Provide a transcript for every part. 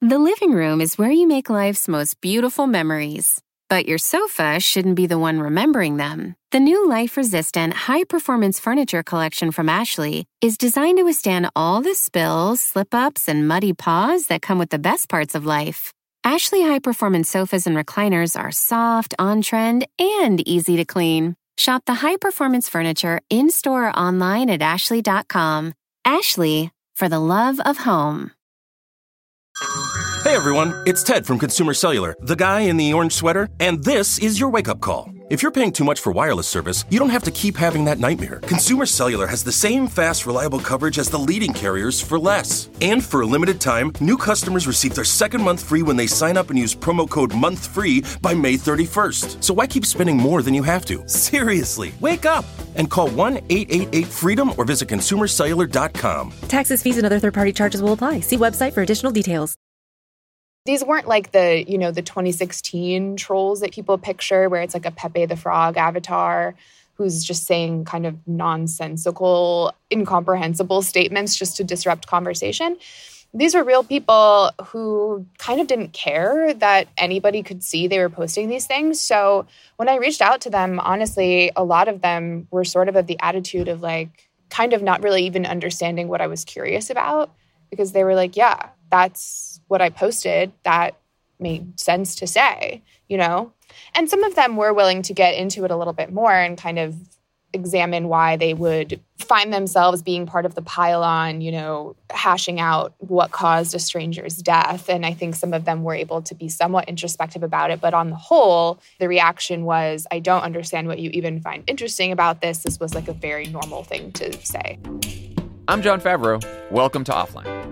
The living room is where you make life's most beautiful memories. But your sofa shouldn't be the one remembering them. The new life-resistant, high-performance furniture collection from Ashley is designed to withstand all the spills, slip-ups, and muddy paws that come with the best parts of life. Ashley high-performance sofas and recliners are soft, on-trend, and easy to clean. Shop the high-performance furniture in-store or online at ashley.com. Ashley, for the love of home. Hey everyone, it's Ted from Consumer Cellular, the guy in the orange sweater, and this is your wake-up call. If you're paying too much for wireless service, you don't have to keep having that nightmare. Consumer Cellular has the same fast, reliable coverage as the leading carriers for less. And for a limited time, new customers receive their second month free when they sign up and use promo code MONTHFREE by May 31st. So why keep spending more than you have to? Seriously, wake up and call 1-888-FREEDOM or visit consumercellular.com. Taxes, fees, and other third-party charges will apply. See website for additional details. These weren't like the 2016 trolls that people picture where it's like a Pepe the Frog avatar who's just saying kind of nonsensical, incomprehensible statements just to disrupt conversation. These were real people who kind of didn't care that anybody could see they were posting these things. So when I reached out to them, honestly, a lot of them were sort of the attitude of like kind of not really even understanding what I was curious about, because they were like, yeah, that's what I posted. That made sense to say, And some of them were willing to get into it a little bit more and kind of examine why they would find themselves being part of the pile-on, hashing out what caused a stranger's death. And I think some of them were able to be somewhat introspective about it. But on the whole, the reaction was, I don't understand what you even find interesting about this. This was like a very normal thing to say. I'm Jon Favreau. Welcome to Offline.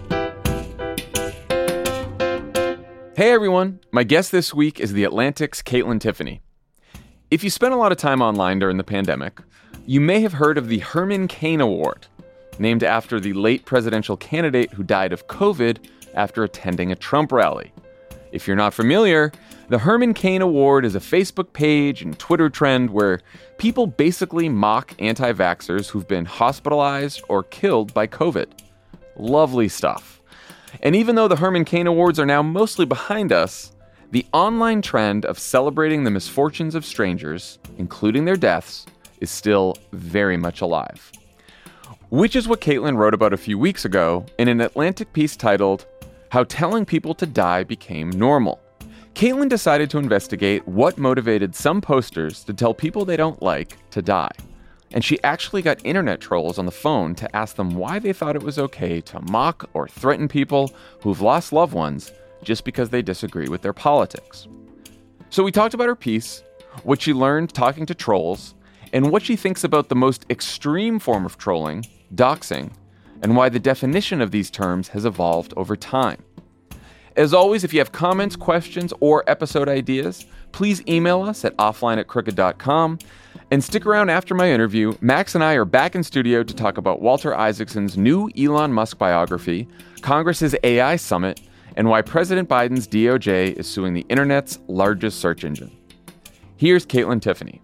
Hey everyone, my guest this week is The Atlantic's Kaitlyn Tiffany. If you spent a lot of time online during the pandemic, you may have heard of the Herman Cain Award, named after the late presidential candidate who died of COVID after attending a Trump rally. If you're not familiar, the Herman Cain Award is a Facebook page and Twitter trend where people basically mock anti-vaxxers who've been hospitalized or killed by COVID. Lovely stuff. And even though the Herman Cain Awards are now mostly behind us, the online trend of celebrating the misfortunes of strangers, including their deaths, is still very much alive. Which is what Kaitlyn wrote about a few weeks ago in an Atlantic piece titled, How Telling People to Die Became Normal. Kaitlyn decided to investigate what motivated some posters to tell people they don't like to die. And she actually got internet trolls on the phone to ask them why they thought it was okay to mock or threaten people who've lost loved ones just because they disagree with their politics. So we talked about her piece, what she learned talking to trolls, and what she thinks about the most extreme form of trolling, doxing, and why the definition of these terms has evolved over time. As always, if you have comments, questions, or episode ideas, please email us at offline@crooked.com. And stick around after my interview. Max and I are back in studio to talk about Walter Isaacson's new Elon Musk biography, Congress's AI summit, and why President Biden's DOJ is suing the internet's largest search engine. Here's Kaitlyn Tiffany.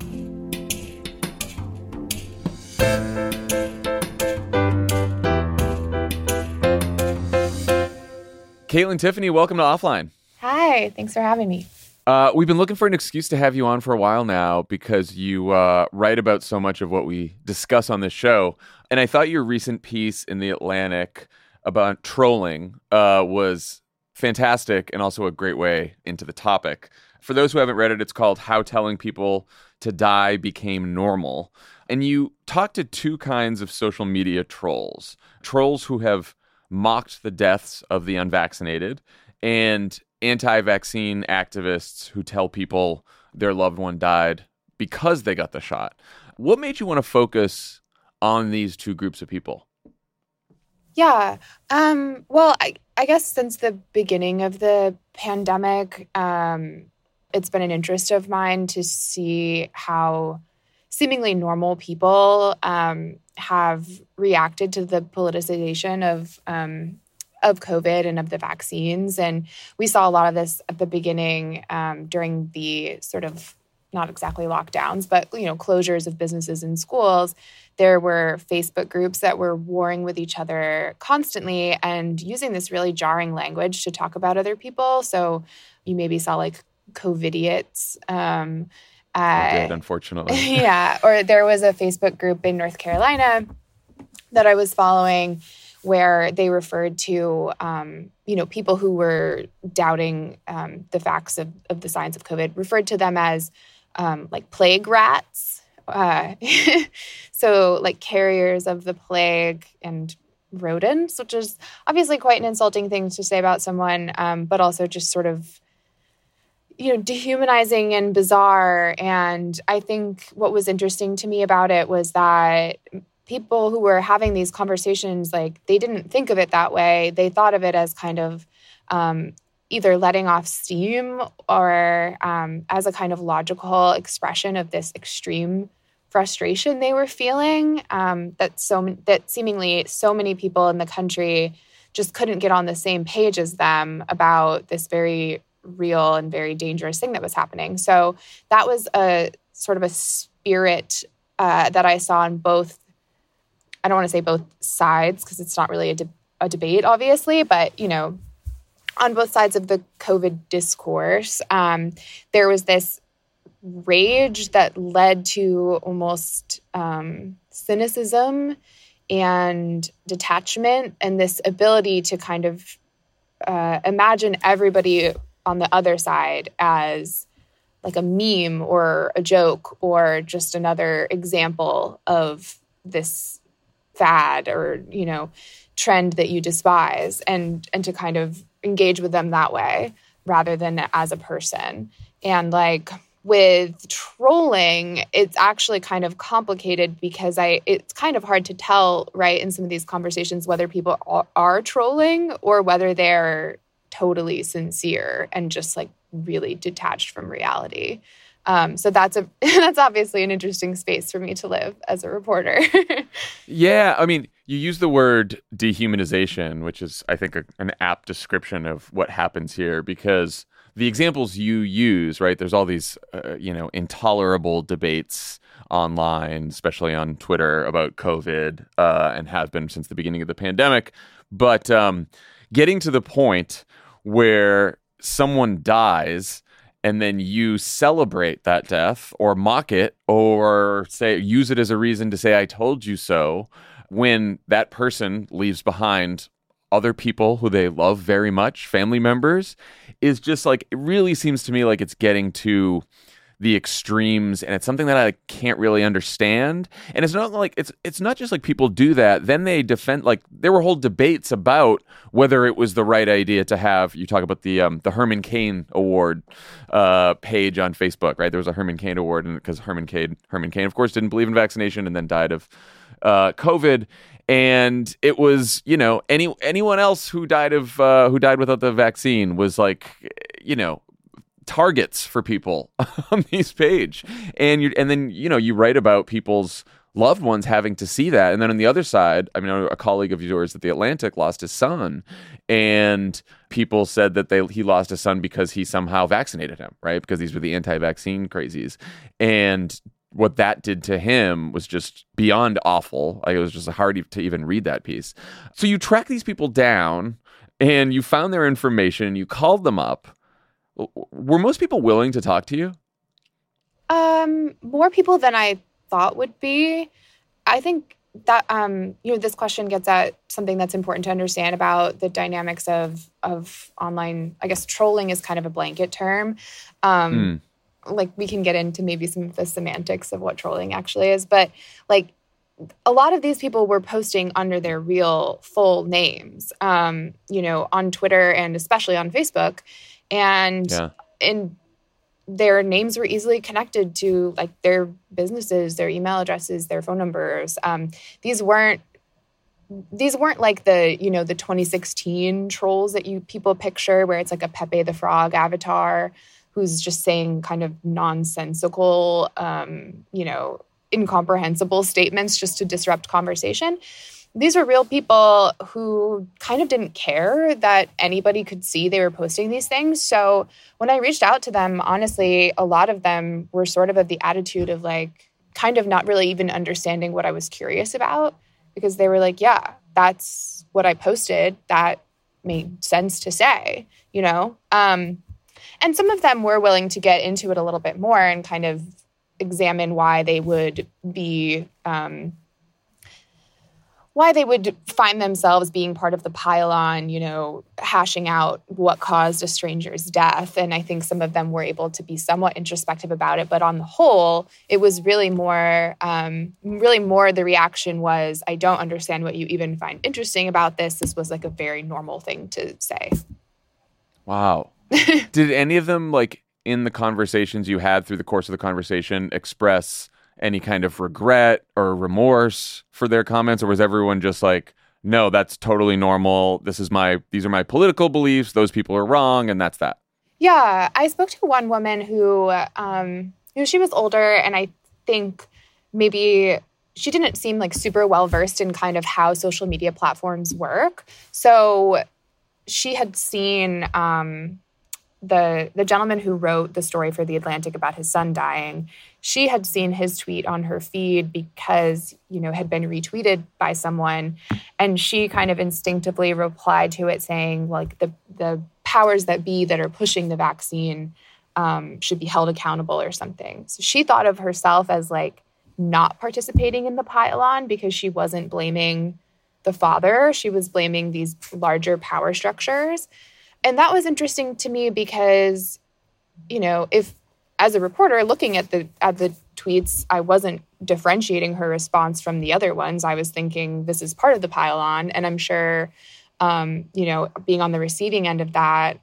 Kaitlyn Tiffany, welcome to Offline. Hi, thanks for having me. We've been looking for an excuse to have you on for a while now because you write about so much of what we discuss on this show. And I thought your recent piece in The Atlantic about trolling was fantastic and also a great way into the topic. For those who haven't read it, it's called How Telling People to Die Became Normal. And you talk to two kinds of social media trolls. Trolls who have mocked the deaths of the unvaccinated and anti-vaccine activists who tell people their loved one died because they got the shot. What made you want to focus on these two groups of people? Yeah. Well, I guess since the beginning of the pandemic, it's been an interest of mine to see how seemingly normal people have reacted to the politicization of COVID and of the vaccines. And we saw a lot of this at the beginning during the sort of not exactly lockdowns, but, closures of businesses and schools, there were Facebook groups that were warring with each other constantly and using this really jarring language to talk about other people. So you maybe saw like COVIDiots. I did, unfortunately. Yeah. Or there was a Facebook group in North Carolina that I was following where they referred to, people who were doubting the facts of the science of COVID, referred to them as like plague rats. So like carriers of the plague and rodents, which is obviously quite an insulting thing to say about someone, but also just sort of, dehumanizing and bizarre. And I think what was interesting to me about it was that people who were having these conversations, like they didn't think of it that way. They thought of it as kind of either letting off steam or as a kind of logical expression of this extreme frustration they were feeling, that seemingly so many people in the country just couldn't get on the same page as them about this very real and very dangerous thing that was happening. So that was a sort of a spirit that I saw on both, I don't want to say both sides because it's not really a debate, obviously, but, on both sides of the COVID discourse, there was this rage that led to almost cynicism and detachment and this ability to kind of imagine everybody on the other side as like a meme or a joke or just another example of this fad or, trend that you despise and to kind of engage with them that way rather than as a person. And like with trolling, it's actually kind of complicated because it's kind of hard to tell, right, in some of these conversations whether people are trolling or whether they're totally sincere and just like really detached from reality. So that's obviously an interesting space for me to live as a reporter. Yeah, I mean, you use the word dehumanization, which is, I think, an apt description of what happens here, because the examples you use, right, there's all these, intolerable debates online, especially on Twitter, about COVID, and have been since the beginning of the pandemic. But getting to the point where someone dies and then you celebrate that death or mock it or use it as a reason to say, I told you so, when that person leaves behind other people who they love very much, family members, is just like, it really seems to me like it's getting to the extremes, and it's something that I can't really understand. And it's not like it's not just like people do that, then they defend, like there were whole debates about whether it was the right idea to have, you talk about the Herman Cain Award page on Facebook, right? There was a Herman Cain Award, and because Herman Cain of course didn't believe in vaccination and then died of COVID. And it was, anyone else who died without the vaccine was like, targets for people on this page. And then you write about people's loved ones having to see that. And then on the other side, I mean, a colleague of yours at The Atlantic lost his son, and people said that he lost his son because he somehow vaccinated him, right? Because these were the anti-vaccine crazies. And what that did to him was just beyond awful. Like, it was just hard to even read that piece. So you track these people down and you found their information, you called them up. Were most people willing to talk to you? More people than I thought would be. I think that, this question gets at something that's important to understand about the dynamics of online, I guess trolling is kind of a blanket term. Like we can get into maybe some of the semantics of what trolling actually is, but like a lot of these people were posting under their real full names, on Twitter and especially on Facebook. And their names were easily connected to like their businesses, their email addresses, their phone numbers. These weren't like the 2016 trolls that people picture where it's like a Pepe the Frog avatar who's just saying kind of nonsensical, incomprehensible statements just to disrupt conversation. these were real people who kind of didn't care that anybody could see they were posting these things. So when I reached out to them, honestly, a lot of them were sort of the attitude of like, kind of not really even understanding what I was curious about, because they were like, yeah, that's what I posted. That made sense to say, you know? And some of them were willing to get into it a little bit more and kind of examine why they would be, why they would find themselves being part of the pile-on, you know, hashing out what caused a stranger's death. And I think some of them were able to be somewhat introspective about it. But on the whole, it was really more the reaction was, I don't understand what you even find interesting about this. This was like a very normal thing to say. Wow. Did any of them, like, in the conversations you had through the course of the conversation, express any kind of regret or remorse for their comments? Or was everyone just like, no, that's totally normal. These are my political beliefs. Those people are wrong. And that's that. Yeah. I spoke to one woman who she was older, and I think maybe she didn't seem like super well versed in kind of how social media platforms work. So she had seen the gentleman who wrote the story for The Atlantic about his son dying. She had seen his tweet on her feed because, you know, had been retweeted by someone. And she kind of instinctively replied to it saying, like, the powers that be that are pushing the vaccine should be held accountable or something. So she thought of herself as, like, not participating in the pile-on because she wasn't blaming the father. She was blaming these larger power structures. And that was interesting to me because, you know, if as a reporter looking at the tweets, I wasn't differentiating her response from the other ones. I was thinking this is part of the pile-on. And I'm sure, you know, being on the receiving end of that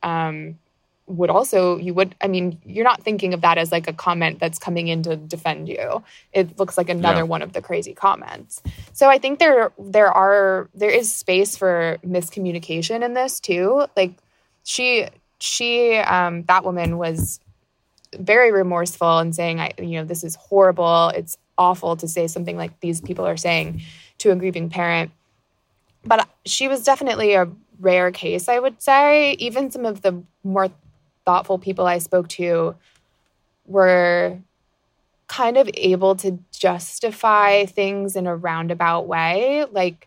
you're not thinking of that as like a comment that's coming in to defend you. It looks like another one of the crazy comments. So I think there is space for miscommunication in this too. Like, that woman was very remorseful and saying, this is horrible. It's awful to say something like these people are saying to a grieving parent. But she was definitely a rare case, I would say. Even some of the more thoughtful people I spoke to were kind of able to justify things in a roundabout way. Like,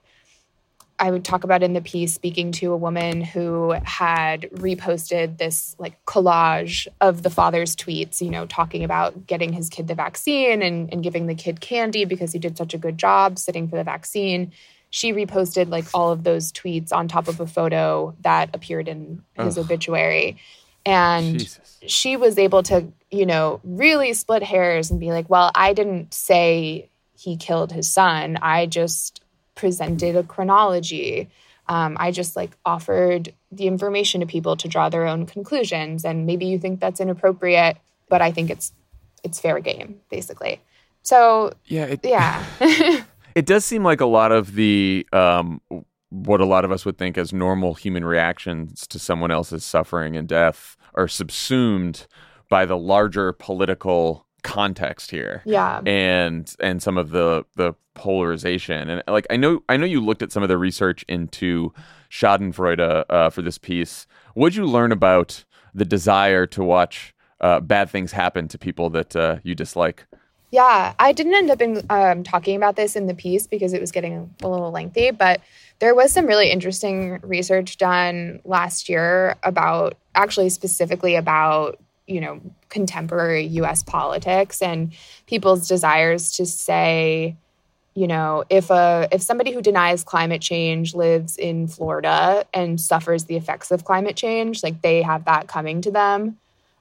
I would talk about in the piece speaking to a woman who had reposted this like collage of the father's tweets, you know, talking about getting his kid the vaccine and giving the kid candy because he did such a good job sitting for the vaccine. She reposted like all of those tweets on top of a photo that appeared in his obituary. And Jesus. She was able to, you know, really split hairs and be like, well, I didn't say he killed his son. I just presented a chronology. I just like offered the information to people to draw their own conclusions. And maybe you think that's inappropriate, but I think it's fair game, basically. So yeah. It does seem like a lot of the what a lot of us would think as normal human reactions to someone else's suffering and death are subsumed by the larger political context here. Yeah. And some of the polarization. And like I know you looked at some of the research into Schadenfreude for this piece. What'd you learn about the desire to watch bad things happen to people that you dislike? Yeah, I didn't end up talking about this in the piece because it was getting a little lengthy, but there was some really interesting research done last year about, actually specifically about, you know, contemporary U.S. politics and people's desires to say, you know, if somebody who denies climate change lives in Florida and suffers the effects of climate change, like they have that coming to them,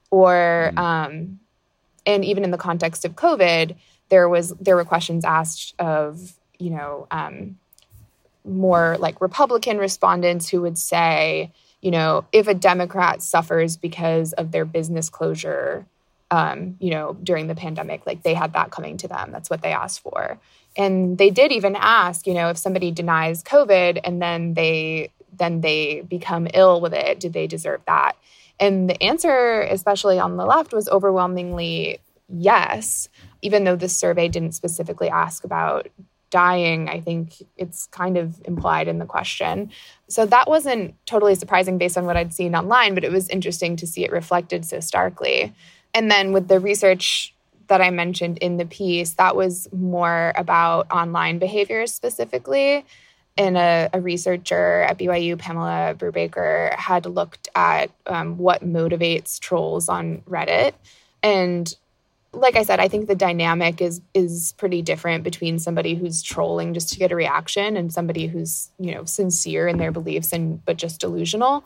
or and even in the context of COVID, there were questions asked of, you know, more like Republican respondents who would say, you know, if a Democrat suffers because of their business closure, you know, during the pandemic, like they had that coming to them. That's what they asked for. And they did even ask, you know, if somebody denies COVID and then they become ill with it, do they deserve that? And the answer, especially on the left, was overwhelmingly yes, even though this survey didn't specifically ask about dying. I think it's kind of implied in the question. So that wasn't totally surprising based on what I'd seen online, but it was interesting to see it reflected so starkly. And then with the research that I mentioned in the piece, that was more about online behaviors specifically. And a researcher at BYU, Pamela Brubaker, had looked at what motivates trolls on Reddit. And like I said, I think the dynamic is pretty different between somebody who's trolling just to get a reaction and somebody who's, sincere in their beliefs but just delusional.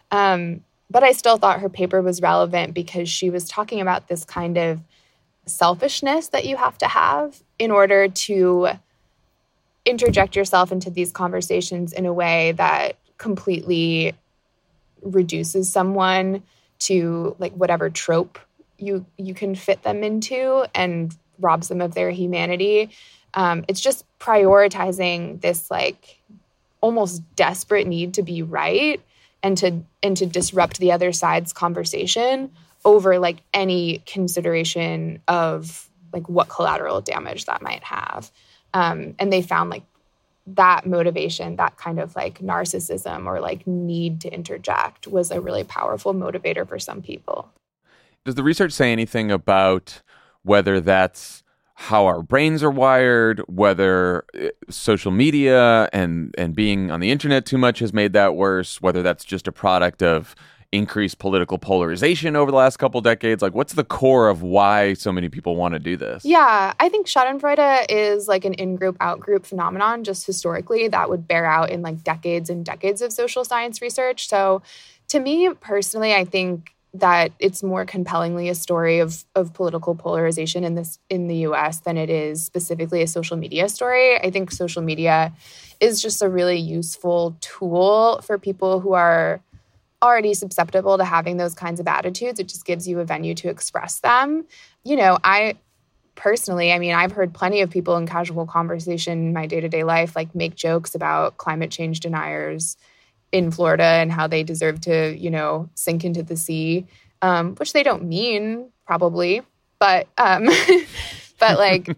But I still thought her paper was relevant because she was talking about this kind of selfishness that you have to have in order to interject yourself into these conversations in a way that completely reduces someone to like whatever trope you can fit them into and robs them of their humanity. It's just prioritizing this like almost desperate need to be right and to disrupt the other side's conversation over like any consideration of like what collateral damage that might have. And they found like that motivation, that kind of like narcissism or like need to interject was a really powerful motivator for some people. Does the research say anything about whether that's how our brains are wired, whether social media and being on the internet too much has made that worse, whether that's just a product of increased political polarization over the last couple decades? Like, what's the core of why so many people want to do this? Yeah, I think Schadenfreude is like an in-group, out-group phenomenon just historically that would bear out in like decades and decades of social science research. So to me personally, I think that it's more compellingly a story of political polarization in the US than it is specifically a social media story. I think social media is just a really useful tool for people who are already susceptible to having those kinds of attitudes. It just gives you a venue to express them. I personally, I've heard plenty of people in casual conversation in my day-to-day life like make jokes about climate change deniers in Florida and how they deserve to, sink into the sea, which they don't mean probably, but like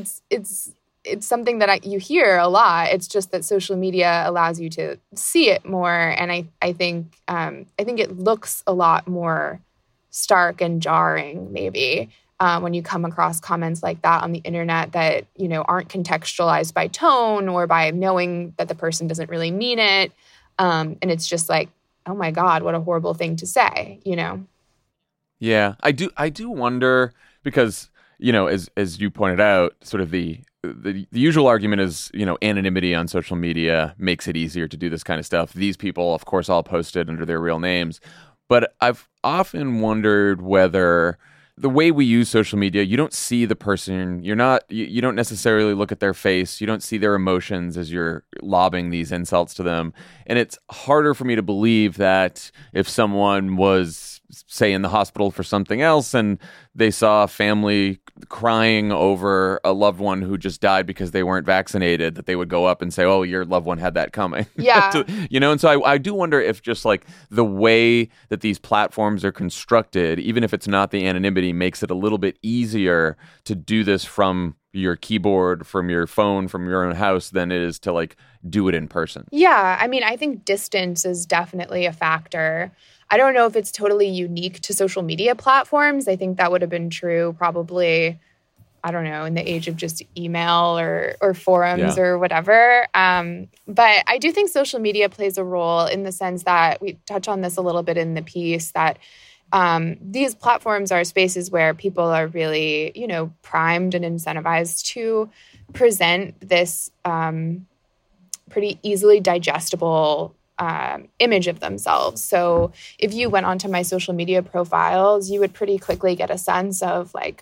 it's something that you hear a lot. It's just that social media allows you to see it more, and I think it looks a lot more stark and jarring maybe when you come across comments like that on the internet that aren't contextualized by tone or by knowing that the person doesn't really mean it. And it's just like, oh my God, what a horrible thing to say, Yeah, I do wonder because, as you pointed out, sort of the usual argument is, anonymity on social media makes it easier to do this kind of stuff. These people, of course, all posted under their real names. But I've often wondered whether the way we use social media, you don't see the person. You don't necessarily look at their face. You don't see their emotions as you're lobbing these insults to them. And it's harder for me to believe that if someone was, say, in the hospital for something else and they saw a family crying over a loved one who just died because they weren't vaccinated, that they would go up and say, oh, your loved one had that coming. Yeah. And so I do wonder if just like the way that these platforms are constructed, even if it's not the anonymity, makes it a little bit easier to do this from your keyboard, from your phone, from your own house than it is to like do it in person. Yeah. I think distance is definitely a factor. I don't know if it's totally unique to social media platforms. I think that would have been true probably, I don't know, in the age of just email or forums or whatever. But I do think social media plays a role in the sense that we touch on this a little bit in the piece that these platforms are spaces where people are really, primed and incentivized to present this pretty easily digestible image of themselves. So if you went onto my social media profiles, you would pretty quickly get a sense of like,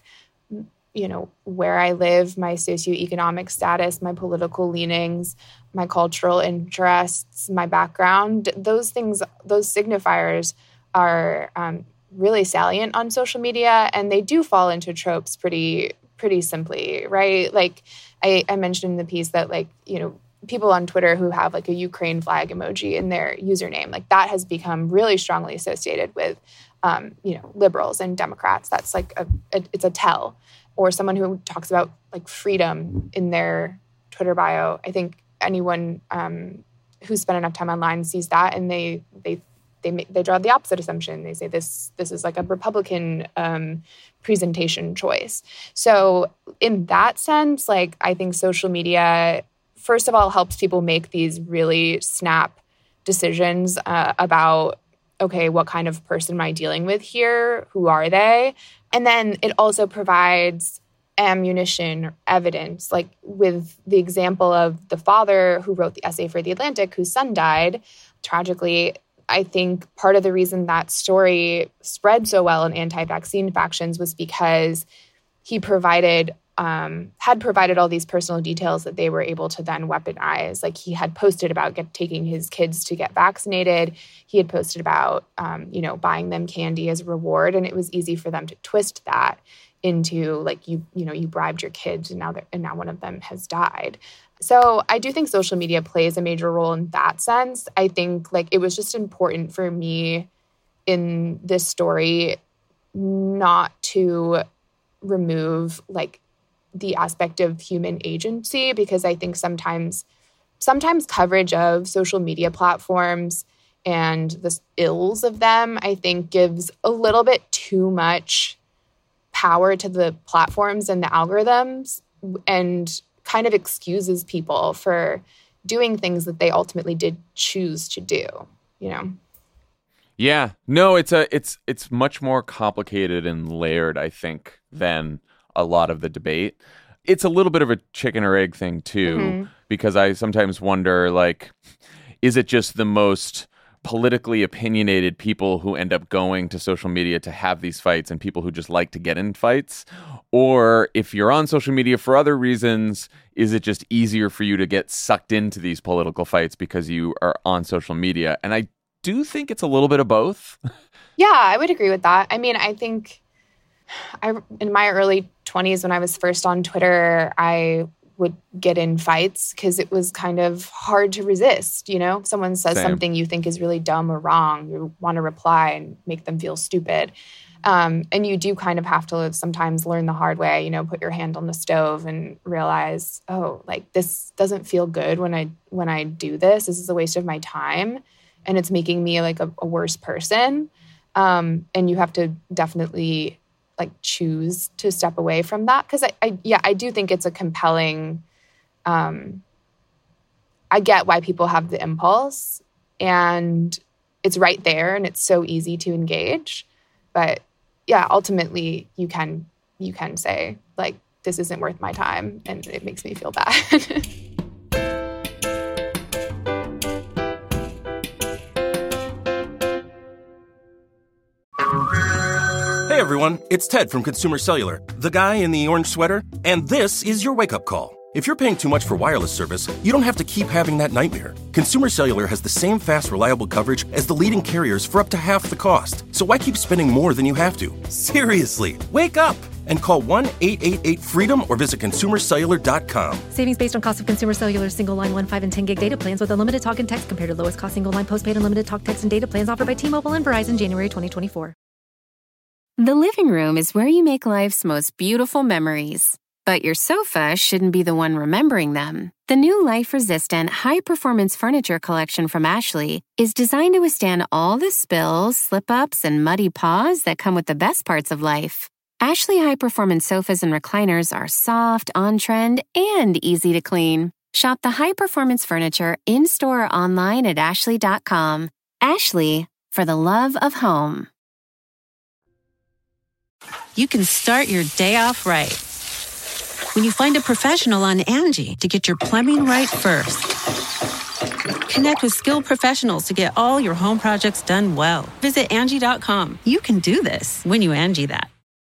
where I live, my socioeconomic status, my political leanings, my cultural interests, my background. Those things, those signifiers are really salient on social media, and they do fall into tropes pretty simply, right? Like I mentioned in the piece that people on Twitter who have like a Ukraine flag emoji in their username, like that has become really strongly associated with, liberals and Democrats. That's like it's a tell. Or someone who talks about like freedom in their Twitter bio. I think anyone who spent enough time online sees that, and they draw the opposite assumption. They say this is like a Republican presentation choice. So in that sense, like, I think social media, first of all, helps people make these really snap decisions about, okay, what kind of person am I dealing with here? Who are they? And then it also provides ammunition or evidence, like with the example of the father who wrote the essay for The Atlantic, whose son died tragically. I think part of the reason that story spread so well in anti-vaccine factions was because he had provided all these personal details that they were able to then weaponize. Like, he had posted about taking his kids to get vaccinated. He had posted about, buying them candy as a reward. And it was easy for them to twist that into, like, you bribed your kids and now one of them has died. So I do think social media plays a major role in that sense. I think, like, it was just important for me in this story not to remove, like, the aspect of human agency, because I think sometimes coverage of social media platforms and the ills of them, I think, gives a little bit too much power to the platforms and the algorithms, and kind of excuses people for doing things that they ultimately did choose to do, you know? Yeah. No, it's much more complicated and layered, I think, than a lot of the debate. It's a little bit of a chicken or egg thing too, because I sometimes wonder, like, is it just the most politically opinionated people who end up going to social media to have these fights and people who just like to get in fights? Or if you're on social media for other reasons, is it just easier for you to get sucked into these political fights because you are on social media? And I do think it's a little bit of both. Yeah, I would agree with that. I mean, I think in my early 20s, when I was first on Twitter, I would get in fights because it was kind of hard to resist, you know? If someone says something you think is really dumb or wrong, you want to reply and make them feel stupid. And you do kind of have to sometimes learn the hard way, you know, put your hand on the stove and realize, oh, like, this doesn't feel good when I do this. This is a waste of my time, and it's making me like a worse person. And you have to definitely, like, choose to step away from that. Because I do think it's a compelling, I get why people have the impulse, and it's right there and it's so easy to engage. But yeah, ultimately you can say, like, this isn't worth my time, and it makes me feel bad. Hey everyone, it's Ted from Consumer Cellular, the guy in the orange sweater, and this is your wake-up call. If you're paying too much for wireless service, you don't have to keep having that nightmare. Consumer Cellular has the same fast, reliable coverage as the leading carriers for up to half the cost. So why keep spending more than you have to? Seriously, wake up and call 1-888-FREEDOM or visit consumercellular.com. Savings based on cost of Consumer Cellular single line 1, 5, and 10 gig data plans with unlimited talk and text compared to lowest cost single line postpaid unlimited talk, text, and data plans offered by T-Mobile and Verizon January 2024. The living room is where you make life's most beautiful memories. But your sofa shouldn't be the one remembering them. The new life-resistant, high-performance furniture collection from Ashley is designed to withstand all the spills, slip-ups, and muddy paws that come with the best parts of life. Ashley high-performance sofas and recliners are soft, on-trend, and easy to clean. Shop the high-performance furniture in-store or online at ashley.com. Ashley, for the love of home. You can start your day off right when you find a professional on Angie to get your plumbing right first. Connect with skilled professionals to get all your home projects done well. Visit Angie.com. You can do this when you Angie that.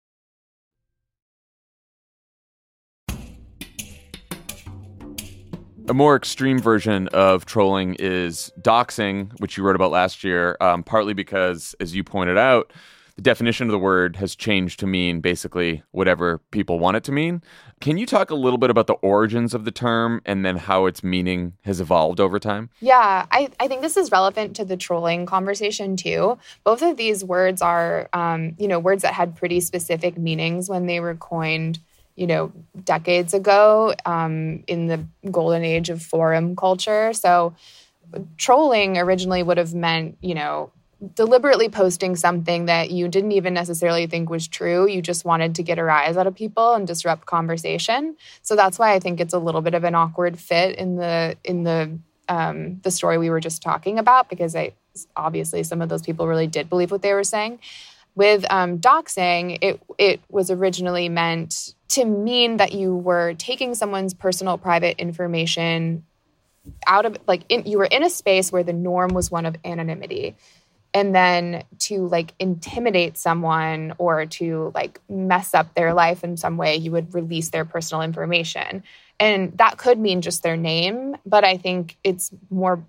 A more extreme version of trolling is doxing, which you wrote about last year, partly because, as you pointed out, the definition of the word has changed to mean basically whatever people want it to mean. Can you talk a little bit about the origins of the term and then how its meaning has evolved over time? Yeah, I think this is relevant to the trolling conversation too. Both of these words are, words that had pretty specific meanings when they were coined, decades ago in the golden age of forum culture. So trolling originally would have meant, deliberately posting something that you didn't even necessarily think was true. You just wanted to get a rise out of people and disrupt conversation. So that's why I think it's a little bit of an awkward fit in the story we were just talking about, because obviously some of those people really did believe what they were saying. With doxing, it was originally meant to mean that you were taking someone's personal private information out of, you were in a space where the norm was one of anonymity. And then to intimidate someone or to mess up their life in some way, you would release their personal information. And that could mean just their name, but I think it's more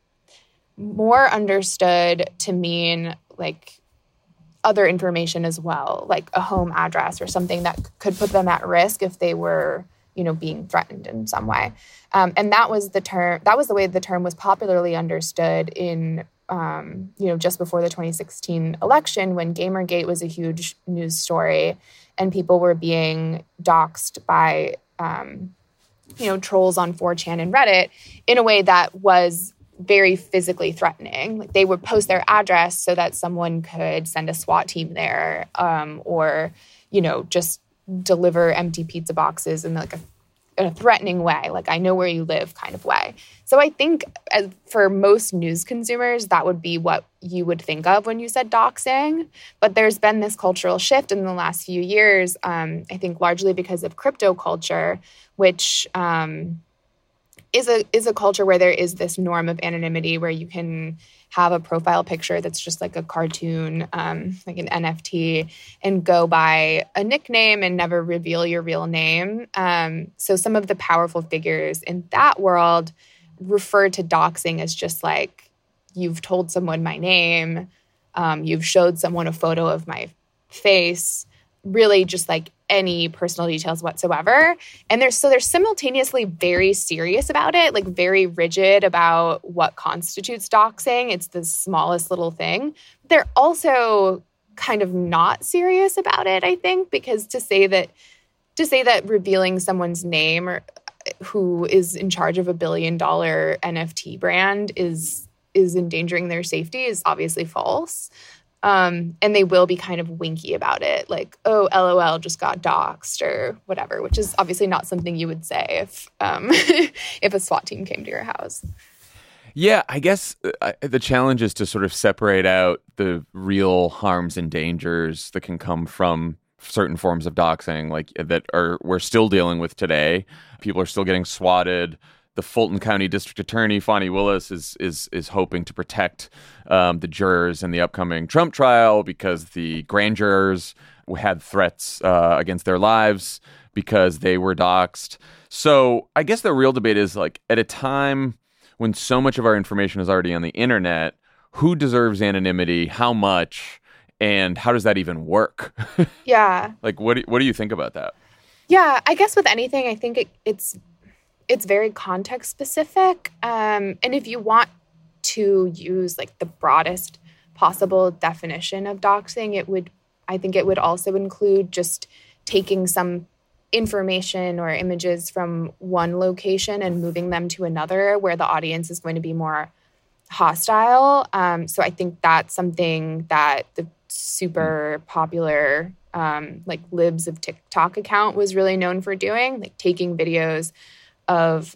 understood to mean other information as well, like a home address or something that could put them at risk if they were, being threatened in some way. And that was the way the term was popularly understood in, just before the 2016 election, when Gamergate was a huge news story and people were being doxed by, trolls on 4chan and Reddit in a way that was very physically threatening. They would post their address so that someone could send a SWAT team there, or, just deliver empty pizza boxes in a threatening way, I know where you live kind of way. So I think for most news consumers, that would be what you would think of when you said doxing. But there's been this cultural shift in the last few years, I think largely because of crypto culture, which is a culture where there is this norm of anonymity where you can have a profile picture that's just like a cartoon, like an NFT, and go by a nickname and never reveal your real name. So some of the powerful figures in that world refer to doxing as just you've told someone my name, you've showed someone a photo of my face, really just any personal details whatsoever. And they're simultaneously very serious about it, very rigid about what constitutes doxing. It's the smallest little thing. They're also kind of not serious about it, I think, because to say that revealing someone's name or who is in charge of $1 billion NFT brand is endangering their safety is obviously false. And they will be kind of winky about it, oh, LOL, just got doxed or whatever, which is obviously not something you would say if if a SWAT team came to your house. Yeah, I guess the challenge is to sort of separate out the real harms and dangers that can come from certain forms of doxing, we're still dealing with today. People are still getting swatted. The Fulton County District Attorney, Fani Willis, is hoping to protect the jurors in the upcoming Trump trial because the grand jurors had threats against their lives because they were doxed. So I guess the real debate is at a time when so much of our information is already on the internet, who deserves anonymity, how much, and how does that even work? Yeah. What do you think about that? Yeah, I guess with anything, I think it's very context specific. And if you want to use the broadest possible definition of doxing, I think it would also include just taking some information or images from one location and moving them to another where the audience is going to be more hostile. So I think that's something that the super popular Libs of TikTok account was really known for doing, taking videos of,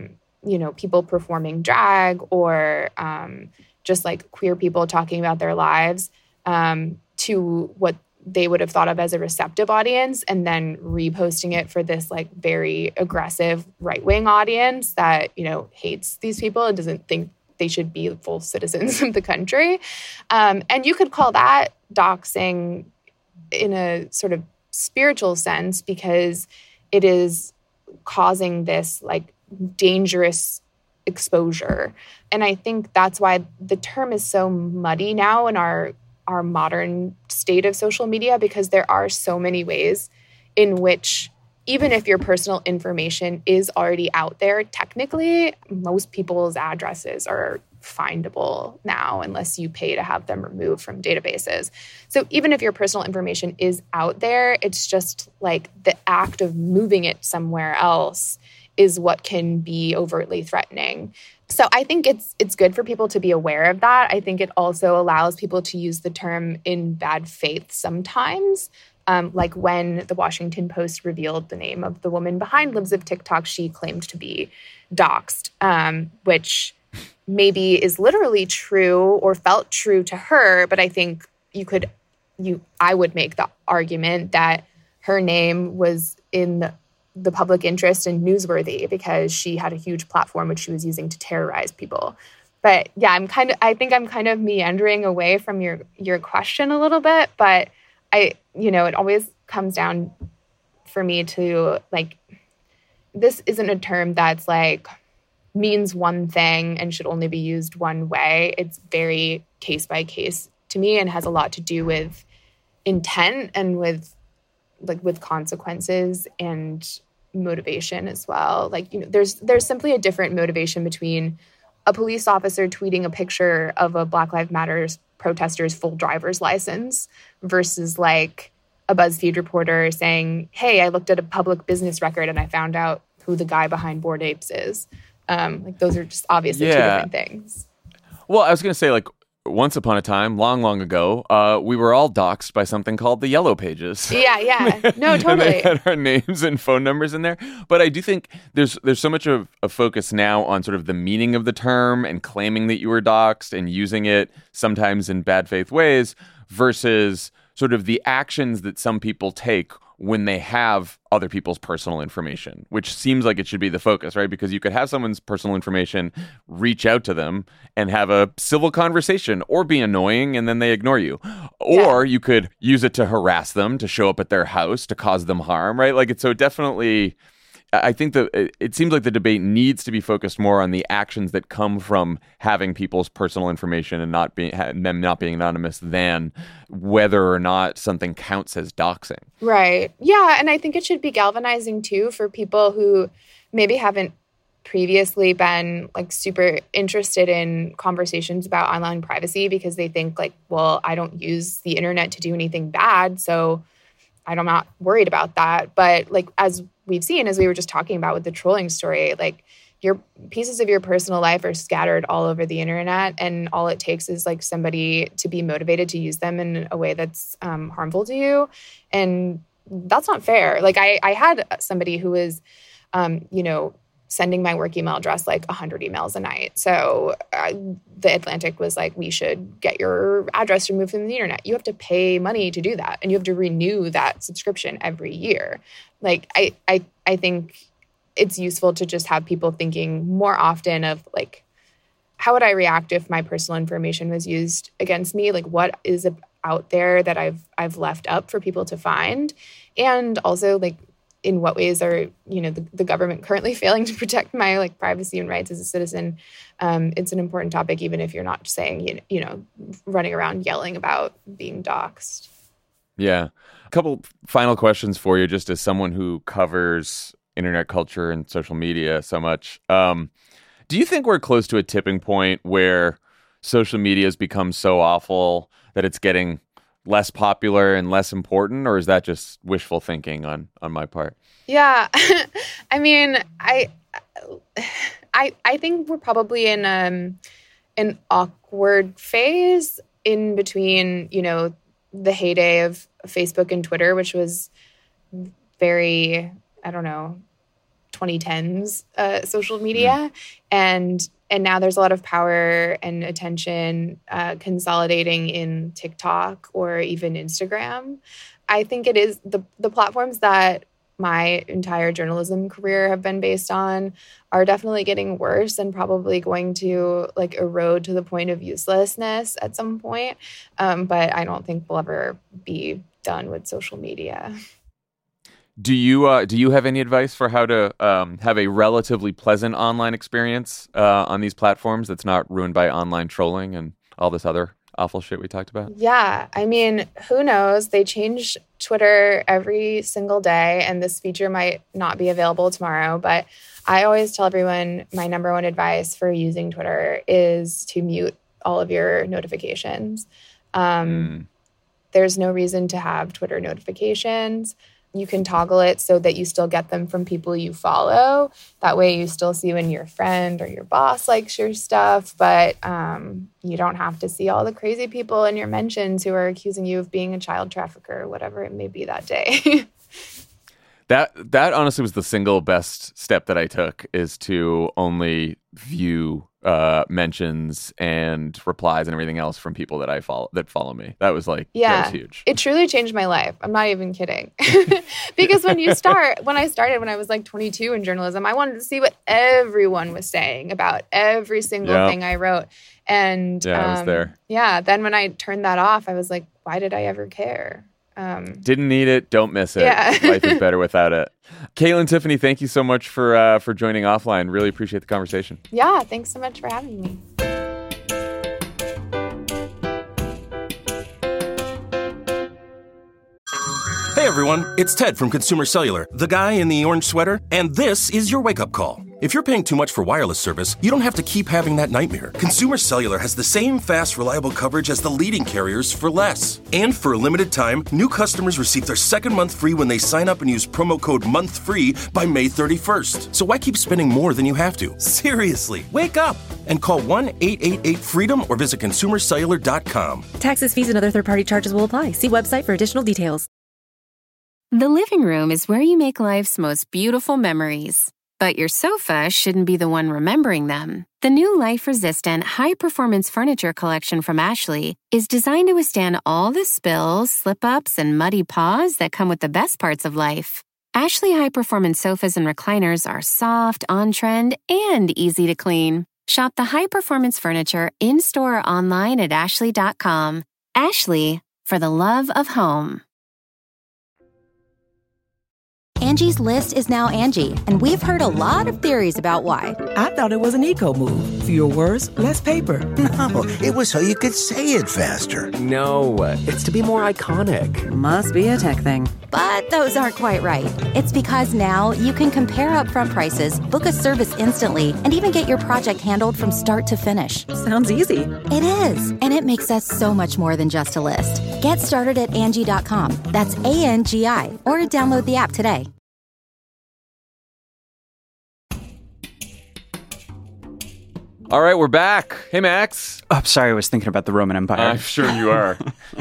people performing drag or just queer people talking about their lives to what they would have thought of as a receptive audience and then reposting it for this very aggressive right-wing audience that, hates these people and doesn't think they should be full citizens of the country. And you could call that doxing in a sort of spiritual sense because it is causing this dangerous exposure. And I think that's why the term is so muddy now in our modern state of social media, because there are so many ways in which even if your personal information is already out there, technically most people's addresses are findable now unless you pay to have them removed from databases. So even if your personal information is out there, it's just like the act of moving it somewhere else is what can be overtly threatening. So I think it's good for people to be aware of that. I think it also allows people to use the term in bad faith sometimes. Like when the Washington Post revealed the name of the woman behind Libs of TikTok, she claimed to be doxxed, which maybe is literally true or felt true to her. But I think I would make the argument that her name was in the public interest and newsworthy because she had a huge platform which she was using to terrorize people. But yeah, I think I'm kind of meandering away from your question a little bit, but it always comes down for me to like, this isn't a term that's like means one thing and should only be used one way. It's very case by case to me and has a lot to do with intent and with consequences and motivation as well. Like, there's simply a different motivation between a police officer tweeting a picture of a Black Lives Matter protester's full driver's license versus like a BuzzFeed reporter saying, hey, I looked at a public business record and I found out who the guy behind Bored Apes is. Like those are just obviously two different things. Well, I was going to say, like, once upon a time, long, long ago, we were all doxxed by something called the Yellow Pages. Yeah. No, totally. And they had our names and phone numbers in there. But I do think there's so much of a focus now on sort of the meaning of the term and claiming that you were doxxed and using it sometimes in bad faith ways versus sort of the actions that some people take when they have other people's personal information, which seems like it should be the focus, right? Because you could have someone's personal information, reach out to them and have a civil conversation or be annoying and then they ignore you. Or you could use it to harass them, to show up at their house, to cause them harm, right? Like it's so definitely, I think that it seems like the debate needs to be focused more on the actions that come from having people's personal information and them not being anonymous than whether or not something counts as doxing. Right. Yeah. And I think it should be galvanizing too for people who maybe haven't previously been like super interested in conversations about online privacy because they think like, well, I don't use the internet to do anything bad, so I'm not worried about that. But like, as we've seen, as we were just talking about with the trolling story, like your pieces of your personal life are scattered all over the internet, and all it takes is like somebody to be motivated to use them in a way that's harmful to you. And that's not fair. Like I had somebody who was, sending my work email address like 100 emails a night. So the Atlantic was like, we should get your address removed from the internet. You have to pay money to do that, and you have to renew that subscription every year. Like I think it's useful to just have people thinking more often of like, how would I react if my personal information was used against me? Like, what is out there that I've left up for people to find? And also, like, in what ways are, the government currently failing to protect my like privacy and rights as a citizen? It's an important topic, even if you're not saying, running around yelling about being doxxed. Yeah. A couple final questions for you, just as someone who covers internet culture and social media so much. Do you think we're close to a tipping point where social media has become so awful that it's getting less popular and less important, or is that just wishful thinking on my part? Yeah. I mean, I think we're probably in an awkward phase in between, the heyday of Facebook and Twitter, which was very, 2010s social media. And now there's a lot of power and attention consolidating in TikTok or even Instagram. I think it is the platforms that my entire journalism career have been based on are definitely getting worse and probably going to like erode to the point of uselessness at some point. But I don't think we'll ever be done with social media. Do you have any advice for how to have a relatively pleasant online experience on these platforms that's not ruined by online trolling and all this other awful shit we talked about? Yeah. I mean, who knows? They change Twitter every single day, and this feature might not be available tomorrow. But I always tell everyone my number one advice for using Twitter is to mute all of your notifications. There's no reason to have Twitter notifications. You can toggle it so that you still get them from people you follow. That way you still see when your friend or your boss likes your stuff, but you don't have to see all the crazy people in your mentions who are accusing you of being a child trafficker or whatever it may be that day. That honestly was the single best step that I took, is to only view mentions and replies and everything else from people that follow me. That was that was huge. It truly changed my life. I'm not even kidding. Because when I started when I was 22 in journalism, I wanted to see what everyone was saying about every single thing I wrote. And I was there. Yeah. Then when I turned that off, I was like, why did I ever care? Didn't need it. Don't miss it. Yeah. Life is better without it. Caitlin Tiffany, thank you so much for joining Offline. Really appreciate the conversation. Yeah, thanks so much for having me. Hey everyone, it's Ted from Consumer Cellular, the guy in the orange sweater, and this is your wake-up call. If you're paying too much for wireless service, you don't have to keep having that nightmare. Consumer Cellular has the same fast, reliable coverage as the leading carriers for less. And for a limited time, new customers receive their second month free when they sign up and use promo code MONTHFREE by May 31st. So why keep spending more than you have to? Seriously, wake up and call 1-888-FREEDOM or visit consumercellular.com. Taxes, fees, and other third-party charges will apply. See website for additional details. The living room is where you make life's most beautiful memories. But your sofa shouldn't be the one remembering them. The new life-resistant, high-performance furniture collection from Ashley is designed to withstand all the spills, slip-ups, and muddy paws that come with the best parts of life. Ashley high-performance sofas and recliners are soft, on-trend, and easy to clean. Shop the high-performance furniture in-store or online at ashley.com. Ashley, for the love of home. Angie's List is now Angie, and we've heard a lot of theories about why. I thought it was an eco move. Fewer words, less paper. No, it was so you could say it faster. No, it's to be more iconic. Must be a tech thing. But those aren't quite right. It's because now you can compare upfront prices, book a service instantly, and even get your project handled from start to finish. Sounds easy. It is, and it makes us so much more than just a list. Get started at Angie.com. That's ANGI, or download the app today. All right, we're back. Hey, Max. Oh, sorry, I was thinking about the Roman Empire. I'm sure you are.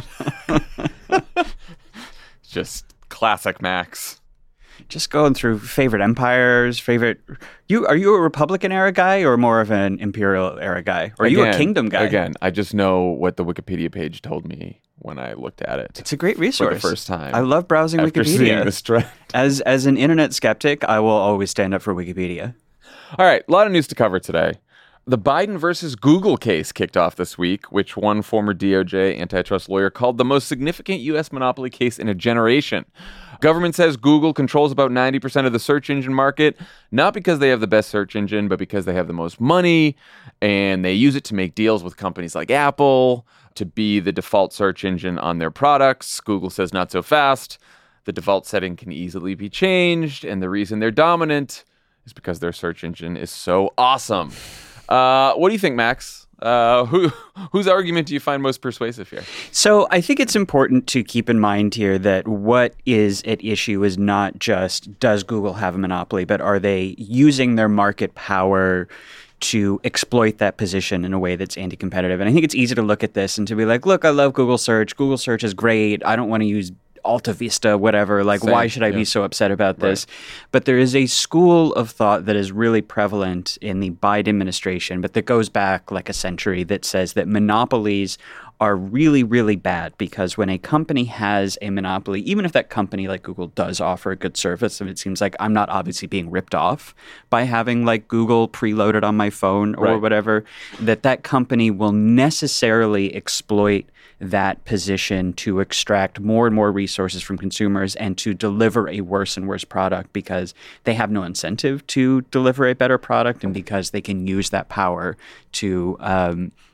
Just classic Max. Just going through favorite empires, Are you a Republican era guy or more of an Imperial era guy? Or are you a Kingdom guy? Again, I just know what the Wikipedia page told me when I looked at it. It's a great resource. For the first time. I love browsing after Wikipedia. Seeing this trend. As an internet skeptic, I will always stand up for Wikipedia. All right, a lot of news to cover today. The Biden versus Google case kicked off this week, which one former DOJ antitrust lawyer called the most significant U.S. monopoly case in a generation. Government says Google controls about 90% of the search engine market, not because they have the best search engine, but because they have the most money, and they use it to make deals with companies like Apple to be the default search engine on their products. Google says not so fast. The default setting can easily be changed, and the reason they're dominant is because their search engine is so awesome. What do you think, Max? Whose argument do you find most persuasive here? So I think it's important to keep in mind here that what is at issue is not just does Google have a monopoly, but are they using their market power to exploit that position in a way that's anti-competitive? And I think it's easy to look at this and to be like, look, I love Google Search. Google Search is great. I don't want to use Alta Vista, whatever. Like, why should I be so upset about this? Right. But there is a school of thought that is really prevalent in the Biden administration, but that goes back like a century, that says that monopolies are really, really bad because when a company has a monopoly, even if that company like Google does offer a good service, and it seems like I'm not obviously being ripped off by having like Google preloaded on my phone or whatever, that company will necessarily exploit that position to extract more and more resources from consumers and to deliver a worse and worse product because they have no incentive to deliver a better product and because they can use that power to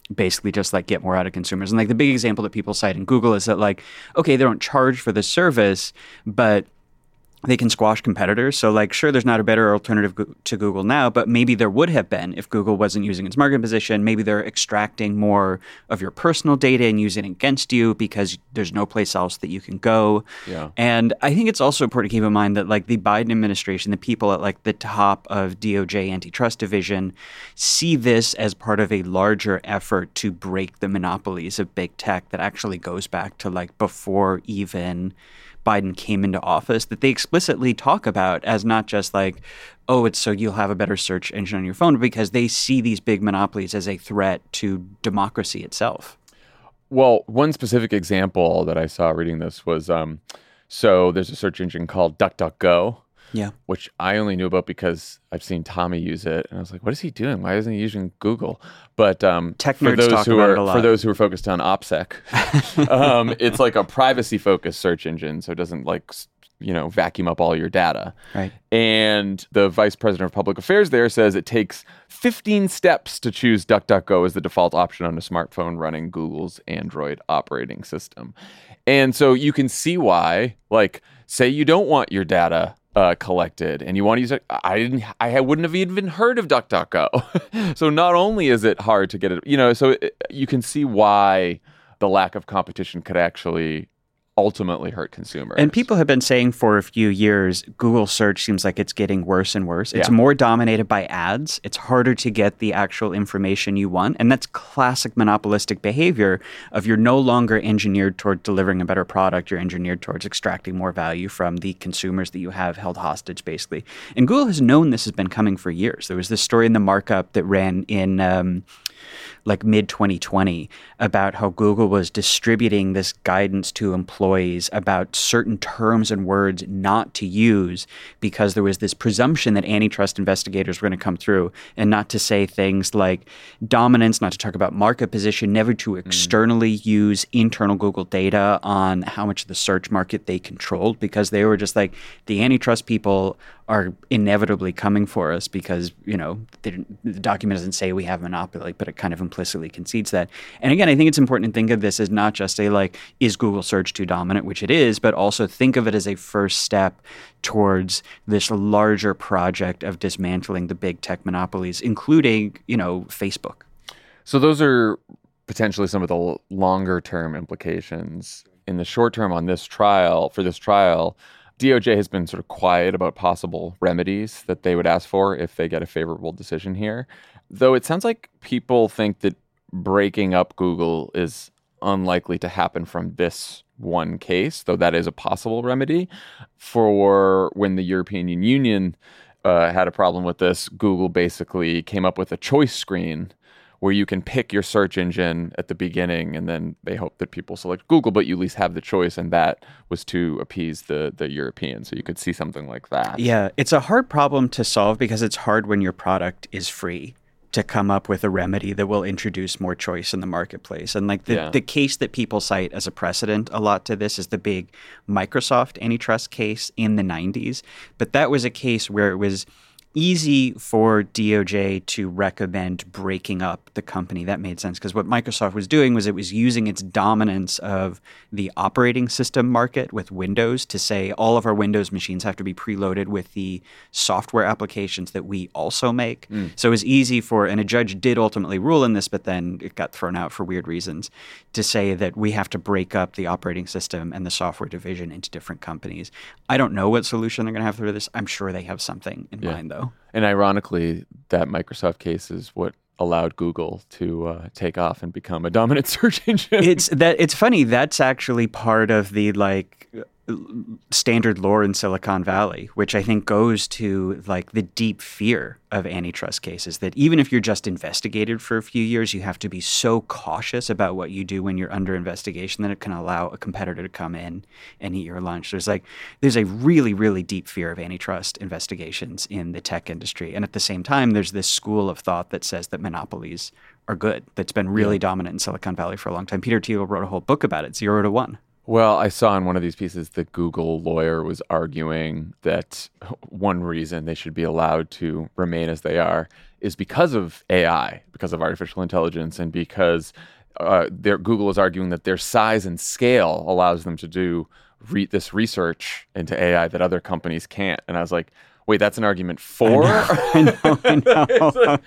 basically just like get more out of consumers. And like the big example that people cite in Google is that like, okay, they don't charge for the service, but they can squash competitors. So like, sure, there's not a better alternative to Google now, but maybe there would have been if Google wasn't using its market position. Maybe they're extracting more of your personal data and using it against you because there's no place else that you can go. Yeah. And I think it's also important to keep in mind that like the Biden administration, the people at like the top of DOJ antitrust division see this as part of a larger effort to break the monopolies of big tech that actually goes back to like before even Biden came into office, that they explicitly talk about as not just like, oh, it's so you'll have a better search engine on your phone, because they see these big monopolies as a threat to democracy itself. Well, one specific example that I saw reading this was, so there's a search engine called DuckDuckGo, which I only knew about because I've seen Tommy use it, and I was like, "What is he doing? Why isn't he using Google?" But tech nerds talk about it a lot. For those who are focused on OPSEC, it's like a privacy-focused search engine, so it doesn't like vacuum up all your data. Right. And the vice president of public affairs there says it takes 15 steps to choose DuckDuckGo as the default option on a smartphone running Google's Android operating system. And so you can see why, like, say you don't want your data collected and you want to use it. I wouldn't have even heard of DuckDuckGo. So not only is it hard to get it, you can see why the lack of competition could actually ultimately hurt consumers. And people have been saying for a few years, Google search seems like it's getting worse and worse. It's more dominated by ads. It's harder to get the actual information you want. And that's classic monopolistic behavior of you're no longer engineered toward delivering a better product. You're engineered towards extracting more value from the consumers that you have held hostage, basically. And Google has known this has been coming for years. There was this story in the markup that ran in like mid-2020 about how Google was distributing this guidance to employees about certain terms and words not to use because there was this presumption that antitrust investigators were going to come through, and not to say things like dominance, not to talk about market position, never to externally use internal Google data on how much of the search market they controlled, because they were just like, the antitrust people are inevitably coming for us because, the document doesn't say we have a monopoly, but it kind of implicitly concedes that. And again, I think it's important to think of this as not just is Google search too dominant, which it is, but also think of it as a first step towards this larger project of dismantling the big tech monopolies, including, Facebook. So those are potentially some of the longer term implications. In the short term for this trial, DOJ has been sort of quiet about possible remedies that they would ask for if they get a favorable decision here. Though it sounds like people think that breaking up Google is unlikely to happen from this one case, though that is a possible remedy. For when the European Union had a problem with this, Google basically came up with a choice screen where you can pick your search engine at the beginning, and then they hope that people select Google, but you at least have the choice, and that was to appease the Europeans. So you could see something like that. Yeah, it's a hard problem to solve because it's hard when your product is free to come up with a remedy that will introduce more choice in the marketplace. And the case that people cite as a precedent a lot to this is the big Microsoft antitrust case in the 90s. But that was a case where it was easy for DOJ to recommend breaking up the company. That made sense because what Microsoft was doing was it was using its dominance of the operating system market with Windows to say all of our Windows machines have to be preloaded with the software applications that we also make. So it was easy and a judge did ultimately rule in this, but then it got thrown out for weird reasons, to say that we have to break up the operating system and the software division into different companies. I don't know what solution they're going to have for this. I'm sure they have something in mind, though. And ironically, that Microsoft case is what allowed Google to take off and become a dominant search engine. It's funny. That's actually part of the standard lore in Silicon Valley, which I think goes to the deep fear of antitrust cases, that even if you're just investigated for a few years, you have to be so cautious about what you do when you're under investigation that it can allow a competitor to come in and eat your lunch. There's a really, really deep fear of antitrust investigations in the tech industry. And at the same time, there's this school of thought that says that monopolies are good, that's been really dominant in Silicon Valley for a long time. Peter Thiel wrote a whole book about it, 0 to 1. Well, I saw in one of these pieces the Google lawyer was arguing that one reason they should be allowed to remain as they are is because of AI, because of artificial intelligence, and because Google is arguing that their size and scale allows them to do this research into AI that other companies can't. And I was like, wait, that's an argument for? I know.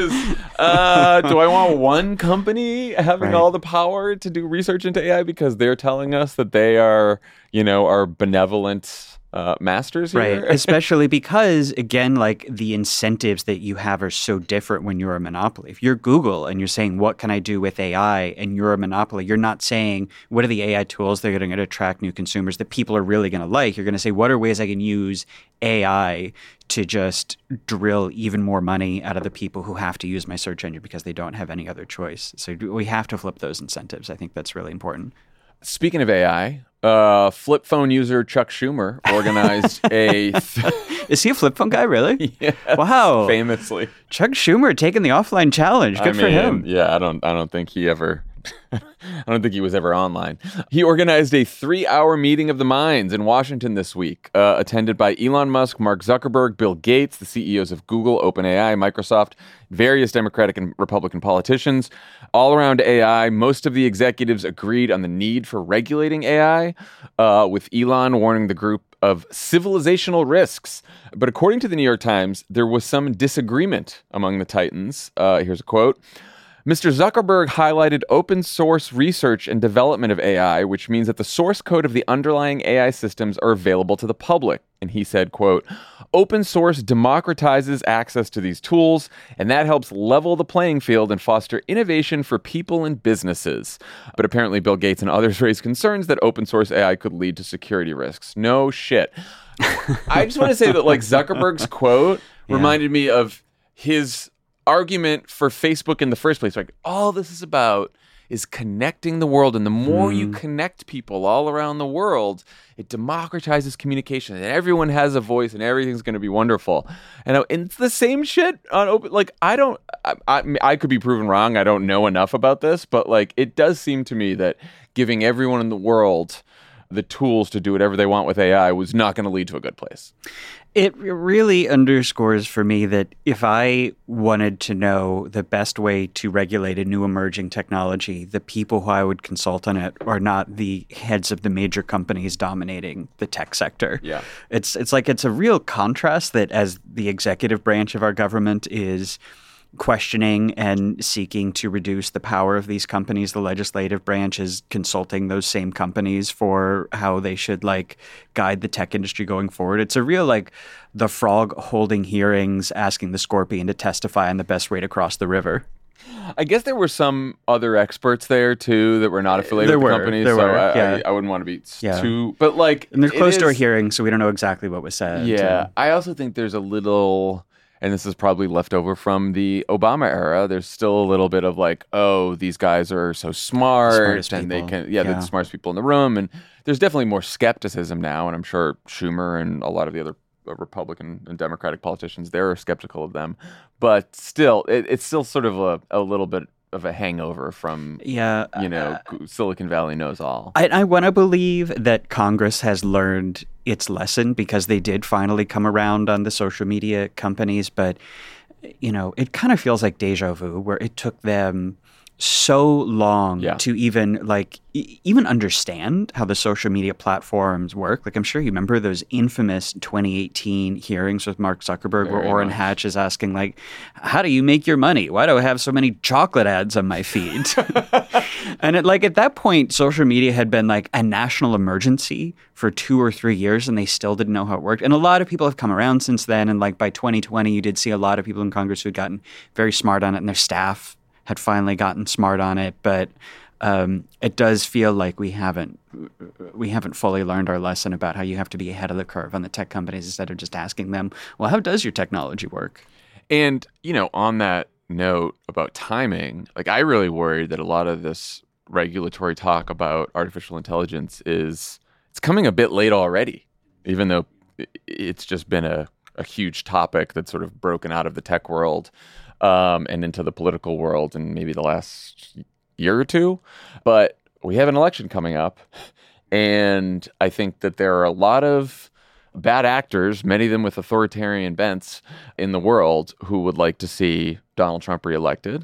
Do I want one company having all the power to do research into AI because they're telling us that they are, our benevolent masters here? Right, especially because, again, like the incentives that you have are so different when you're a monopoly. If you're Google and you're saying, what can I do with AI, and you're a monopoly, you're not saying, what are the AI tools that are going to attract new consumers that people are really going to like? You're going to say, what are ways I can use AI to just drill even more money out of the people who have to use my search engine because they don't have any other choice? So we have to flip those incentives. I think that's really important. Speaking of AI, flip phone user Chuck Schumer organized a... Is he a flip phone guy, really? Yeah. Wow. Famously. Chuck Schumer taking the offline challenge. Good for him. Yeah, I don't think he ever... I don't think he was ever online. He organized a 3-hour meeting of the minds in Washington this week, attended by Elon Musk, Mark Zuckerberg, Bill Gates, the CEOs of Google, OpenAI, Microsoft, various Democratic and Republican politicians. All around AI, most of the executives agreed on the need for regulating AI, with Elon warning the group of civilizational risks. But according to the New York Times, there was some disagreement among the titans. Here's a quote. Mr. Zuckerberg highlighted open source research and development of AI, which means that the source code of the underlying AI systems are available to the public. And he said, quote, open source democratizes access to these tools, and that helps level the playing field and foster innovation for people and businesses. But apparently Bill Gates and others raised concerns that open source AI could lead to security risks. No shit. I just want to say that like Zuckerberg's quote reminded me of his argument for Facebook in the first place. Like, all this is about is connecting the world. And the more you connect people all around the world, it democratizes communication and everyone has a voice and everything's going to be wonderful. And it's the same shit on open. Like, I could be proven wrong. I don't know enough about this, but like, it does seem to me that giving everyone in the world the tools to do whatever they want with AI was not going to lead to a good place. It really underscores for me that if I wanted to know the best way to regulate a new emerging technology, the people who I would consult on it are not the heads of the major companies dominating the tech sector. Yeah. It's a real contrast that as the executive branch of our government is questioning and seeking to reduce the power of these companies, the legislative branch is consulting those same companies for how they should guide the tech industry going forward. It's a real the frog holding hearings, asking the scorpion to testify on the best way to cross the river. I guess there were some other experts there too that were not affiliated with the companies. I wouldn't want to be too, but and they're close to a hearing, so we don't know exactly what was said. Yeah, I also think there's a little. And this is probably left over from the Obama era. There's still a little bit of these guys are so smart and they can, they're the smartest people in the room. And there's definitely more skepticism now. And I'm sure Schumer and a lot of the other Republican and Democratic politicians, they're skeptical of them. But still, it's still sort of a little bit of a hangover from, Silicon Valley knows all. I want to believe that Congress has learned its lesson because they did finally come around on the social media companies. But, it kind of feels like deja vu where it took them so long to even understand how the social media platforms work. I'm sure you remember those infamous 2018 hearings with Mark Zuckerberg where Orrin Hatch is asking how do you make your money? Why do I have so many chocolate ads on my feed? And at that point, social media had been a national emergency for 2 or 3 years and they still didn't know how it worked. And a lot of people have come around since then. And by 2020, you did see a lot of people in Congress who had gotten very smart on it and their staff had finally gotten smart on it, but it does feel like we haven't fully learned our lesson about how you have to be ahead of the curve on the tech companies instead of just asking them, well, how does your technology work? And, on that note about timing, I really worried that a lot of this regulatory talk about artificial intelligence it's coming a bit late already, even though it's just been a huge topic that's sort of broken out of the tech world. And into the political world in maybe the last year or two. But we have an election coming up. And I think that there are a lot of bad actors, many of them with authoritarian bents in the world, who would like to see Donald Trump reelected.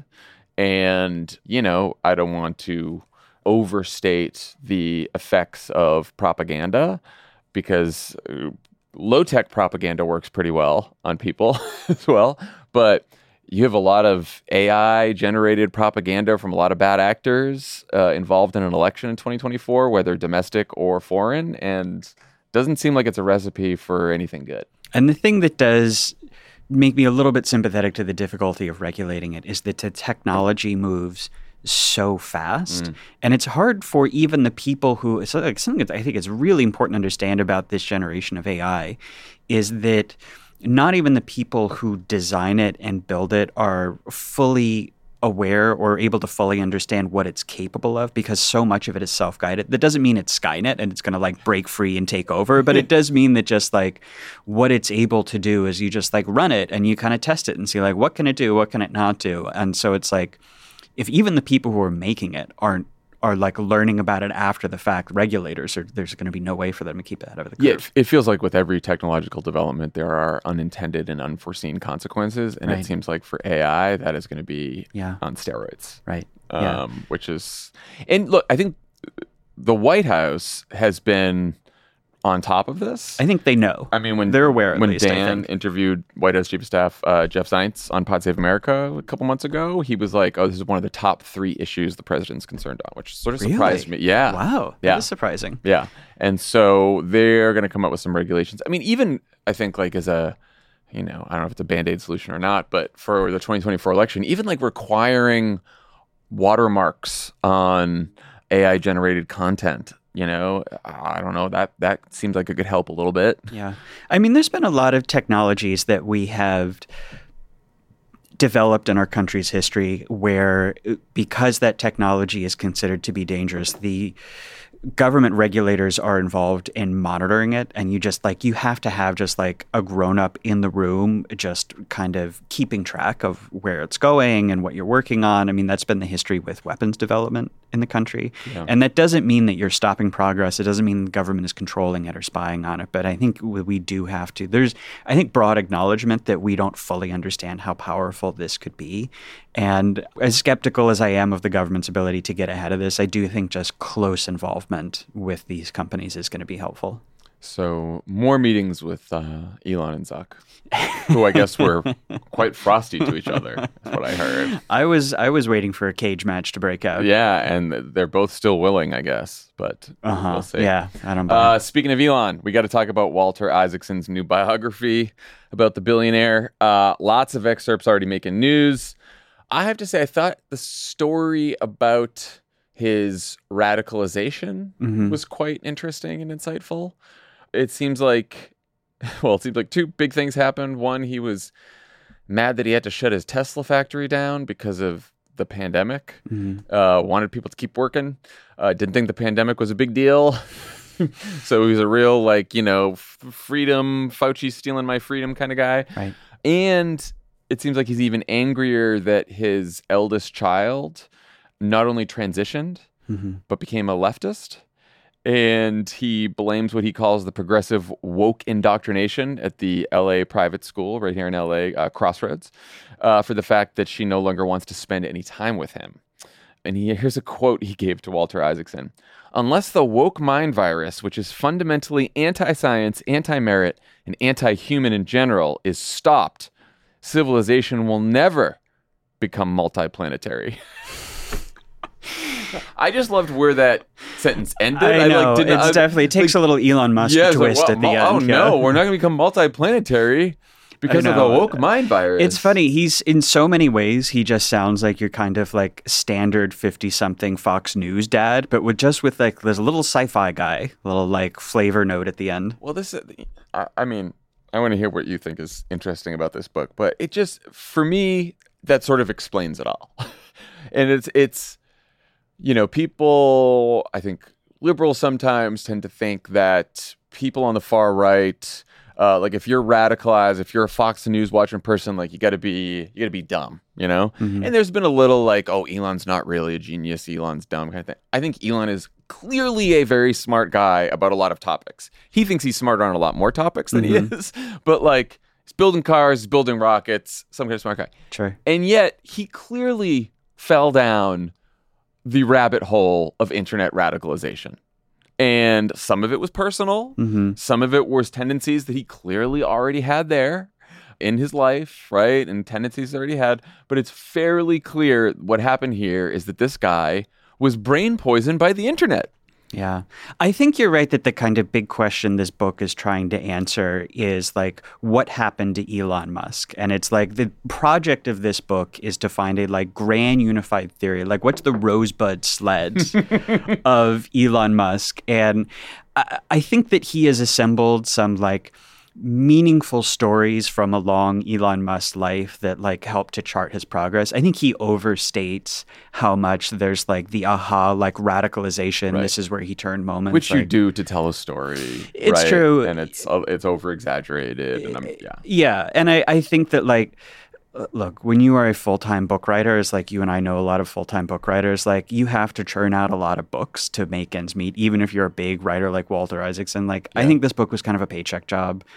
And, I don't want to overstate the effects of propaganda, because low-tech propaganda works pretty well on people as well. But you have a lot of AI-generated propaganda from a lot of bad actors involved in an election in 2024, whether domestic or foreign, and doesn't seem like it's a recipe for anything good. And the thing that does make me a little bit sympathetic to the difficulty of regulating it is that the technology moves so fast. And it's hard for even the people who, it's like something that I think is really important to understand about this generation of AI is that not even the people who design it and build it are fully aware or able to fully understand what it's capable of, because so much of it is self-guided. That doesn't mean it's Skynet and it's going to like break free and take over, but it does mean that just like what it's able to do is you just like run it and you kind of test it and see like, what can it do? What can it not do? And so it's like, if even the people who are making it are like learning about it after the fact, there's going to be no way for them to keep it out of the curve. Yeah, it feels like with every technological development, there are unintended and unforeseen consequences. And it seems like for AI, that is going to be on steroids. Right. Which is, and look, I think the White House has been on top of this. I think they know. I mean, when they're aware, at when least, Dan interviewed White House Chief of Staff Jeff Zients on Pod Save America a couple months ago, he was like, "Oh, this is one of the top 3 issues the president's concerned on," which sort of surprised me. Yeah, wow, that is surprising. Yeah, and so they're going to come up with some regulations. I mean, even I think like as a, I don't know if it's a Band-Aid solution or not, but for the 2024 election, even like requiring watermarks on AI generated content. I don't know, that seems like it could help a little bit. Yeah. I mean, there's been a lot of technologies that we have developed in our country's history where, because that technology is considered to be dangerous, the government regulators are involved in monitoring it, and you have to have just like a grown-up in the room just kind of keeping track of where it's going and what you're working on. I mean, that's been the history with weapons development in the country. Yeah. And that doesn't mean that you're stopping progress. It doesn't mean the government is controlling it or spying on it. But I think we do have to. There's, I think, broad acknowledgement that we don't fully understand how powerful this could be. And as skeptical as I am of the government's ability to get ahead of this, I do think just close involvement with these companies is going to be helpful. So more meetings with Elon and Zuck, who I guess were quite frosty to each other, is what I heard. I was waiting for a cage match to break out. Yeah, and they're both still willing, I guess, but we'll see. Yeah, I don't know. Speaking of Elon, we got to talk about Walter Isaacson's new biography about the billionaire. Lots of excerpts already making news. I have to say, I thought the story about his radicalization was quite interesting and insightful. It seems like 2 big things happened. One, he was mad that he had to shut his Tesla factory down because of the pandemic. Wanted people to keep working. Didn't think the pandemic was a big deal. So he was a real, freedom, Fauci stealing my freedom kind of guy. Right. And it seems like he's even angrier that his eldest child not only transitioned, but became a leftist. And he blames what he calls the progressive woke indoctrination at the LA private school right here in LA, Crossroads, for the fact that she no longer wants to spend any time with him. And here's a quote he gave to Walter Isaacson. "Unless the woke mind virus, which is fundamentally anti-science, anti-merit, and anti-human in general, is stopped, civilization will never become multiplanetary." I just loved where that sentence ended. I know. It takes a little Elon Musk twist at the end. Oh, no, we're not going to become multiplanetary because of the woke mind virus. It's funny. He's, in so many ways, he just sounds like your kind of like standard 50-something Fox News dad, but there's a little sci-fi guy, little like flavor note at the end. Well, I want to hear what you think is interesting about this book, but it just, for me, that sort of explains it all. And it's people, I think liberals sometimes tend to think that people on the far right, if you're radicalized, if you're a Fox News watching person, you gotta be dumb, And there's been a little Elon's not really a genius, Elon's dumb kind of thing. I think Elon is clearly a very smart guy about a lot of topics. He thinks he's smarter on a lot more topics than he is, but like he's building cars, he's building rockets, some kind of smart guy. Sure. And yet he clearly fell down the rabbit hole of internet radicalization. And some of it was personal. Some of it was tendencies that he clearly already had there in his life, right? And tendencies he already had. But it's fairly clear what happened here is that this guy was brain poisoned by the internet. Yeah. I think you're right that the kind of big question this book is trying to answer is like, what happened to Elon Musk? And it's like the project of this book is to find a like grand unified theory. Like, what's the rosebud sleds of Elon Musk? And I think that he has assembled some like meaningful stories from a long Elon Musk life that like help to chart his progress. I think he overstates how much there's like the aha, like radicalization. Right. This is where he turned moments. Which like, you do to tell a story. It's right? true. And it's over exaggerated. And yeah. And I think that like, look, when you are a full-time book writer, it's like you and I know a lot of full-time book writers, like you have to churn out a lot of books to make ends meet, even if you're a big writer like Walter Isaacson. Like, I think this book was kind of a paycheck job.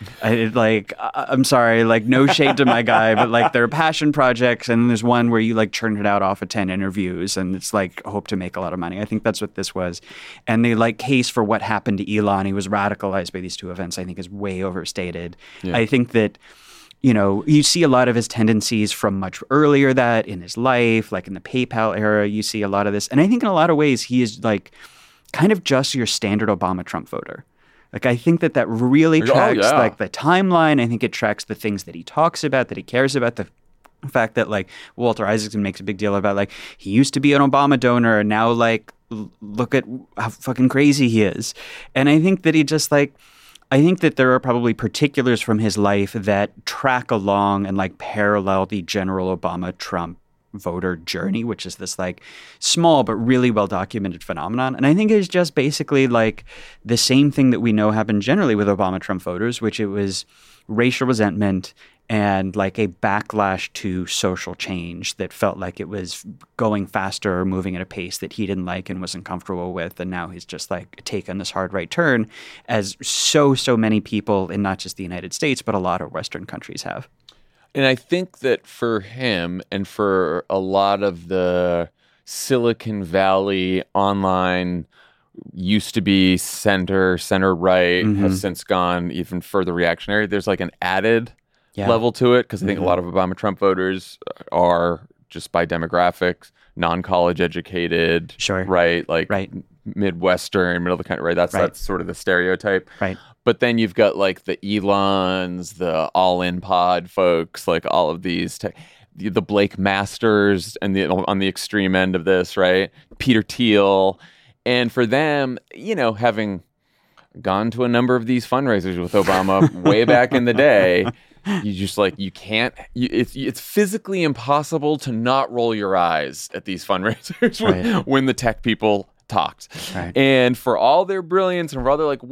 I'm sorry, like no shade to my guy, but like there are passion projects and there's one where you like churned it out off of 10 interviews and it's like hope to make a lot of money. I think that's what this was. And the like case for what happened to Elon, he was radicalized by these two events, I think is way overstated. Yeah. I think that you know, you see a lot of his tendencies from much earlier that in his life, like in the PayPal era, you see a lot of this. And I think in a lot of ways, he is like kind of just your standard Obama-Trump voter. Like, I think that really tracks like the timeline. I think it tracks the things that he talks about, that he cares about, the fact that like Walter Isaacson makes a big deal about like he used to be an Obama donor and now like look at how fucking crazy he is. And I think that he just like, I think that there are probably particulars from his life that track along and like parallel the general Obama-Trump voter journey, which is this like small but really well-documented phenomenon. And I think it's just basically like the same thing that we know happened generally with Obama-Trump voters, which it was racial resentment and like a backlash to social change that felt like it was going faster or moving at a pace that he didn't like and wasn't comfortable with. And now he's just like taken this hard right turn, as so many people in not just the United States, but a lot of Western countries have. And I think that for him and for a lot of the Silicon Valley online used to be center right, has since gone even further reactionary. There's like an added level to it because I think a lot of Obama-Trump voters are just by demographics, non-college educated, right? Like Midwestern, middle of the country, right? That's sort of the stereotype. Right. But then you've got like the Elons, the all-in pod folks, like all of these, the Blake Masters and on the extreme end of this, right? Peter Thiel. And for them, you know, having gone to a number of these fundraisers with Obama way back in the day, you just like, you can't, it's physically impossible to not roll your eyes at these fundraisers when the tech people talked. Right. And for all their brilliance and for all their like,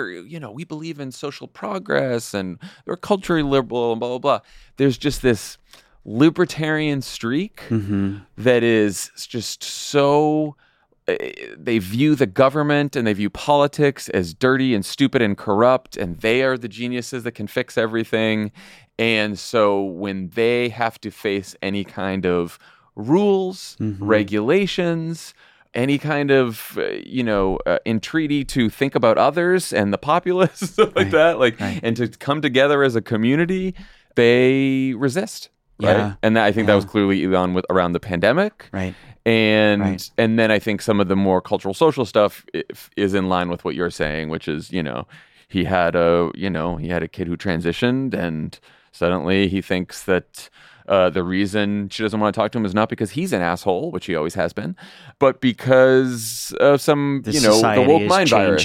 we believe in social progress and we're culturally liberal and blah, blah, blah. There's just this libertarian streak that is just so... They view the government and they view politics as dirty and stupid and corrupt, and they are the geniuses that can fix everything. And so when they have to face any kind of rules, regulations, any kind of, entreaty to think about others and the populace, stuff like that, and to come together as a community, they resist. Right. Yeah. And I think that was clearly Elon around the pandemic. Right. And then I think some of the more cultural social stuff is in line with what you're saying, which is, he had a kid who transitioned and suddenly he thinks that the reason she doesn't want to talk to him is not because he's an asshole, which he always has been, but because of some, the woke mind virus.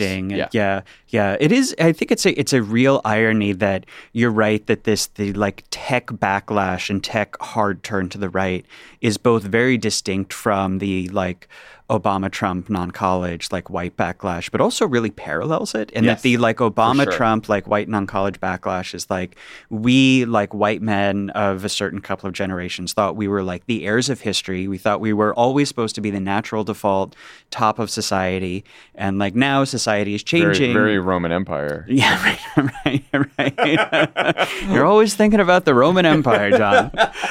Yeah. It is. I think it's a real irony that you're right that the like tech backlash and tech hard turn to the right is both very distinct from the like Obama-Trump non-college, like white backlash, but also really parallels it. And Yes, that the like Obama-Trump, sure. like white non-college backlash is like, we like white men of a certain couple of generations thought we were like the heirs of history. We thought we were always supposed to be the natural default top of society. And like now society is changing. Very Roman Empire. Yeah, right. You're always thinking about the Roman Empire, John.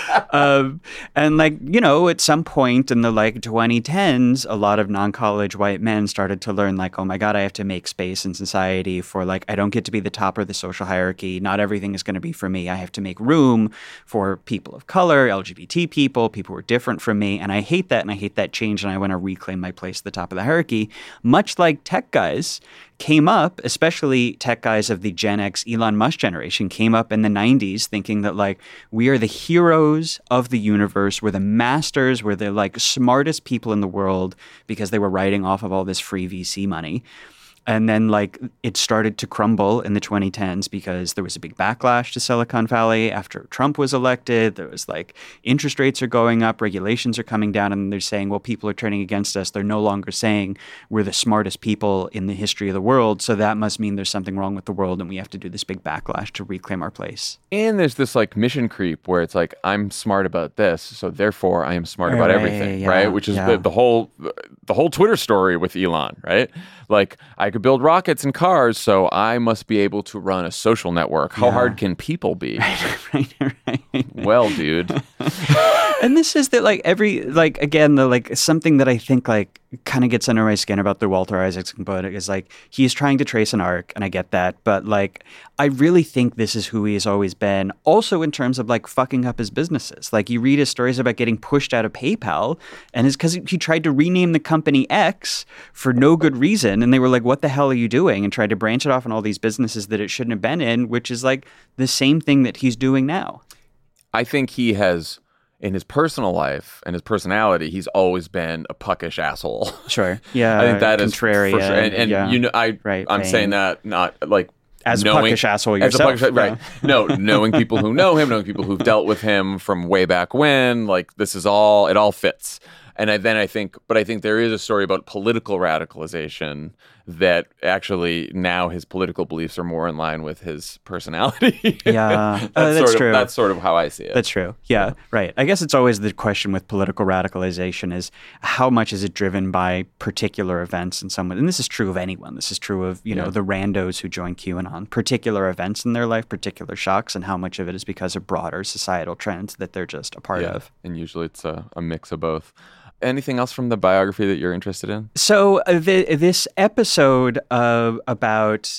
And like, you know, at some point in the like 2010s, a lot of non-college white men started to learn like, oh my God, I have to make space in society for like, I don't get to be the top of the social hierarchy. Not everything is going to be for me. I have to make room for people of color, LGBT people who are different from me. And I hate that. And I hate that change. And I want to reclaim my place at the top of the hierarchy, much like tech guys came up, especially tech guys of the Gen X Elon Musk generation, came up in the 90s thinking that like we are the heroes of the universe, we're the masters, we're the like smartest people in the world because they were riding off of all this free VC money. And then like it started to crumble in the 2010s because there was a big backlash to Silicon Valley after Trump was elected. There was like interest rates are going up, regulations are coming down, and they're saying, well, people are turning against us. They're no longer saying we're the smartest people in the history of the world. So that must mean there's something wrong with the world and we have to do this big backlash to reclaim our place. And there's this like mission creep where it's like, I'm smart about this, so therefore I am smart about everything, right? Which is the whole Twitter story with Elon, right? Like, I could build rockets and cars, so I must be able to run a social network. How hard can people be? Right. Well, dude. And this is that like again, the like something that I think like kind of gets under my skin about the Walter Isaacson book is like he's trying to trace an arc, and I get that, but like I really think this is who he has always been. Also, in terms of like fucking up his businesses, like you read his stories about getting pushed out of PayPal, and it's because he tried to rename the company X for no good reason, and they were like, "What the hell are you doing?" and tried to branch it off in all these businesses that it shouldn't have been in, which is like the same thing that he's doing now. I think he has, in his personal life and his personality, he's always been a puckish asshole. Sure. Yeah. I think that is contrarian, for sure. And you know, I'm saying that not like as a puckish asshole yourself. Right. No, knowing people who know him, knowing people who've dealt with him from way back when, like this is all, it all fits. And I think there is a story about political radicalization that actually now his political beliefs are more in line with his personality. Yeah, that's true. That's sort of how I see it. That's true. Yeah, right. I guess it's always the question with political radicalization is how much is it driven by particular events in someone? And this is true of anyone. This is true of, you know, the randos who join QAnon, particular events in their life, particular shocks, and how much of it is because of broader societal trends that they're just a part of. And usually it's a mix of both. Anything else from the biography that you're interested in? So this episode about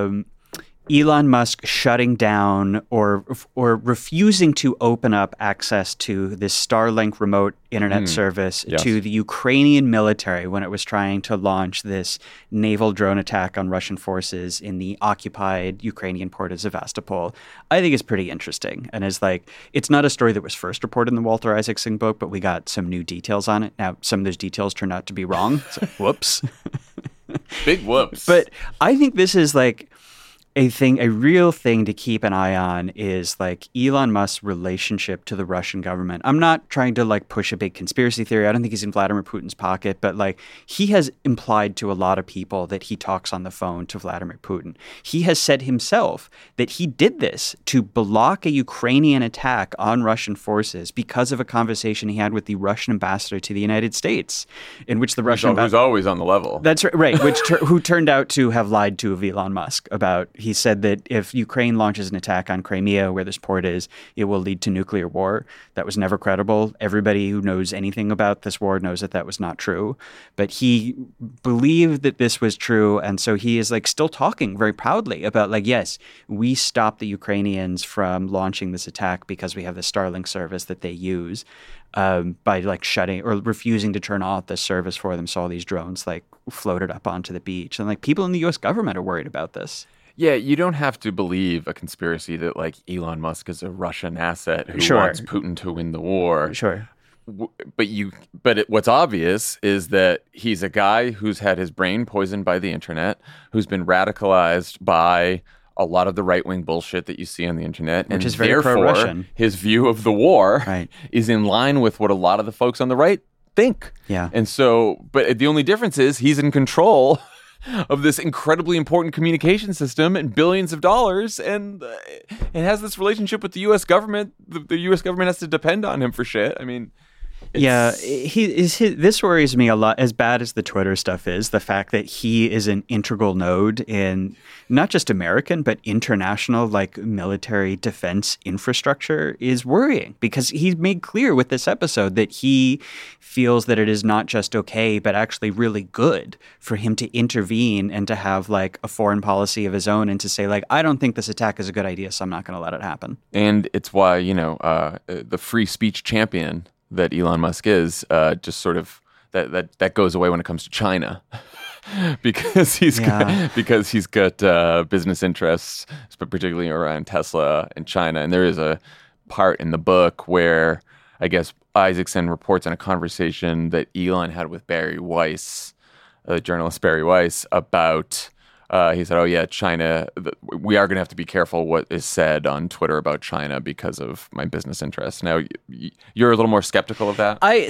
Elon Musk shutting down or refusing to open up access to this Starlink remote internet service to the Ukrainian military when it was trying to launch this naval drone attack on Russian forces in the occupied Ukrainian port of Sevastopol, I think is pretty interesting. And is like, it's not a story that was first reported in the Walter Isaacson book, but we got some new details on it. Now, some of those details turned out to be wrong. So, whoops. Big whoops. But I think this is like a real thing to keep an eye on is like Elon Musk's relationship to the Russian government. I'm not trying to like push a big conspiracy theory. I don't think he's in Vladimir Putin's pocket, but like he has implied to a lot of people that he talks on the phone to Vladimir Putin. He has said himself that he did this to block a Ukrainian attack on Russian forces because of a conversation he had with the Russian ambassador to the United States, in which the Russian who's always on the level. That's right. Who turned out to have lied to Elon Musk about. He said that if Ukraine launches an attack on Crimea, where this port is, it will lead to nuclear war. That was never credible. Everybody who knows anything about this war knows that that was not true. But he believed that this was true. And so he is like still talking very proudly about like, yes, we stopped the Ukrainians from launching this attack because we have the Starlink service that they use. By like shutting or refusing to turn off this service for them. So all these drones like floated up onto the beach. And like people in the U.S. government are worried about this. Yeah, you don't have to believe a conspiracy that like Elon Musk is a Russian asset who wants Putin to win the war. Sure. But what's obvious is that he's a guy who's had his brain poisoned by the internet, who's been radicalized by a lot of the right-wing bullshit that you see on the internet. Which and is very therefore, pro-Russian. His view of the war is in line with what a lot of the folks on the right think. Yeah. And so, but the only difference is he's in control of this incredibly important communication system and billions of dollars, and it has this relationship with the U.S. government. The U.S. government has to depend on him for shit. I mean, this worries me a lot. As bad as the Twitter stuff is, the fact that he is an integral node in not just American but international military defense infrastructure is worrying, because he's made clear with this episode that he feels that it is not just okay but actually really good for him to intervene and to have a foreign policy of his own and to say I don't think this attack is a good idea, so I'm not going to let it happen. And it's why the free speech champion that Elon Musk is, just sort of that goes away when it comes to China, because he's got business interests, particularly around Tesla and China. And there is a part in the book where I guess Isaacson reports on a conversation that Elon had with Barry Weiss, the journalist Barry Weiss, about. He said, "Oh yeah, China. We are going to have to be careful what is said on Twitter about China because of my business interests." Now, you're a little more skeptical of that. I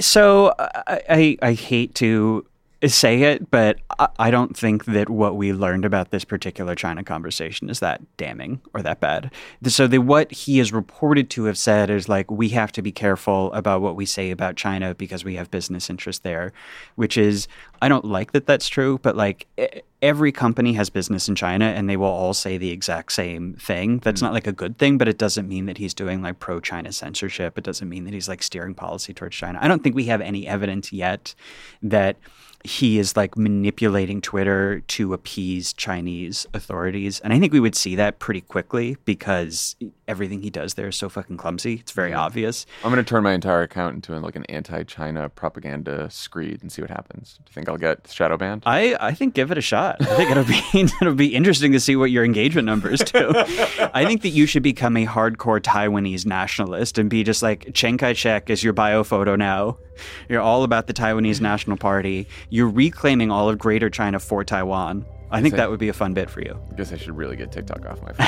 hate to say it, but I don't think that what we learned about this particular China conversation is that damning or that bad. So what he is reported to have said is we have to be careful about what we say about China because we have business interests there, which is, I don't like that that's true, but every company has business in China and they will all say the exact same thing. That's not a good thing, but it doesn't mean that he's doing pro-China censorship. It doesn't mean that he's steering policy towards China. I don't think we have any evidence yet that he is manipulating Twitter to appease Chinese authorities. And I think we would see that pretty quickly because everything he does there is so fucking clumsy. It's very obvious. I'm going to turn my entire account into an anti-China propaganda screed and see what happens. Do you think I'll get shadow banned? I think give it a shot. I think it'll be interesting to see what your engagement numbers do. I think that you should become a hardcore Taiwanese nationalist and be just Chiang Kai-shek is your bio photo now. You're all about the Taiwanese National Party. You're reclaiming all of Greater China for Taiwan. I think that would be a fun bit for you. I guess I should really get TikTok off my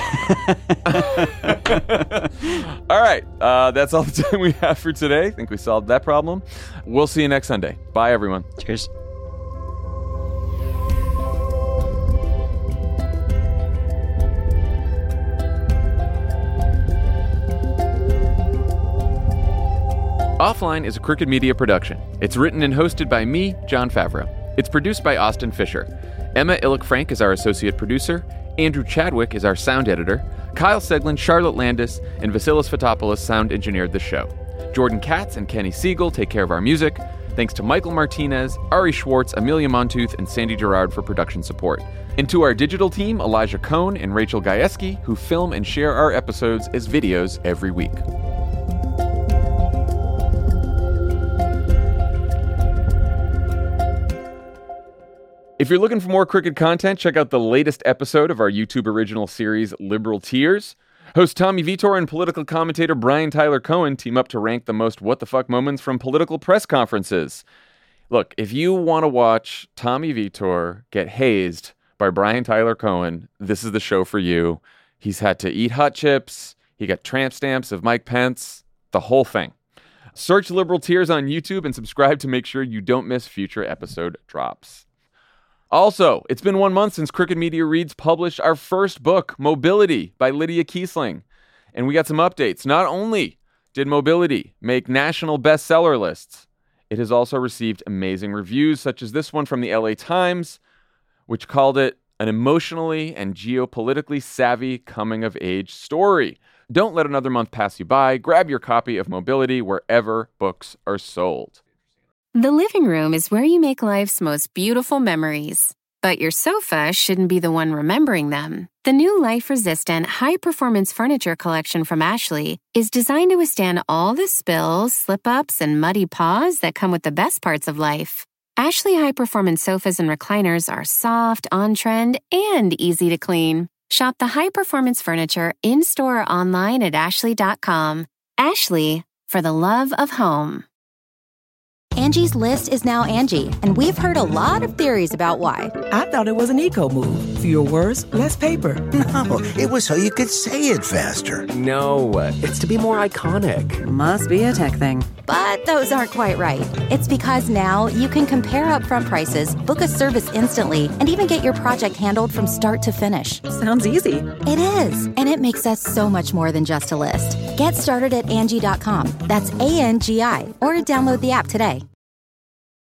phone. All right. That's all the time we have for today. I think we solved that problem. We'll see you next Sunday. Bye, everyone. Cheers. Offline is a Crooked Media production. It's written and hosted by me, Jon Favreau. It's produced by Austin Fisher. Emma Illick-Frank is our associate producer. Andrew Chadwick is our sound editor. Kyle Seglin, Charlotte Landis, and Vasilis Fotopoulos sound engineered the show. Jordan Katz and Kenny Siegel take care of our music. Thanks to Michael Martinez, Ari Schwartz, Amelia Montooth, and Sandy Gerard for production support. And to our digital team, Elijah Cohn and Rachel Gajewski, who film and share our episodes as videos every week. If you're looking for more Crooked content, check out the latest episode of our YouTube original series, Liberal Tears. Host Tommy Vitor and political commentator Brian Tyler Cohen team up to rank the most what-the-fuck moments from political press conferences. Look, if you want to watch Tommy Vitor get hazed by Brian Tyler Cohen, this is the show for you. He's had to eat hot chips. He got tramp stamps of Mike Pence. The whole thing. Search Liberal Tears on YouTube and subscribe to make sure you don't miss future episode drops. Also, it's been 1 month since Crooked Media Reads published our first book, Mobility, by Lydia Kiesling. And we got some updates. Not only did Mobility make national bestseller lists, it has also received amazing reviews, such as this one from the LA Times, which called it an emotionally and geopolitically savvy coming-of-age story. Don't let another month pass you by. Grab your copy of Mobility wherever books are sold. The living room is where you make life's most beautiful memories. But your sofa shouldn't be the one remembering them. The new life-resistant, high-performance furniture collection from Ashley is designed to withstand all the spills, slip-ups, and muddy paws that come with the best parts of life. Ashley high-performance sofas and recliners are soft, on-trend, and easy to clean. Shop the high-performance furniture in-store or online at ashley.com. Ashley, for the love of home. Angie's List is now Angie, and we've heard a lot of theories about why. I thought it was an eco move. Fewer words, less paper. No, it was so you could say it faster. No, it's to be more iconic. Must be a tech thing. But those aren't quite right. It's because now you can compare upfront prices, book a service instantly, and even get your project handled from start to finish. Sounds easy. It is, and it makes us so much more than just a list. Get started at Angie.com. That's ANGI, or download the app today.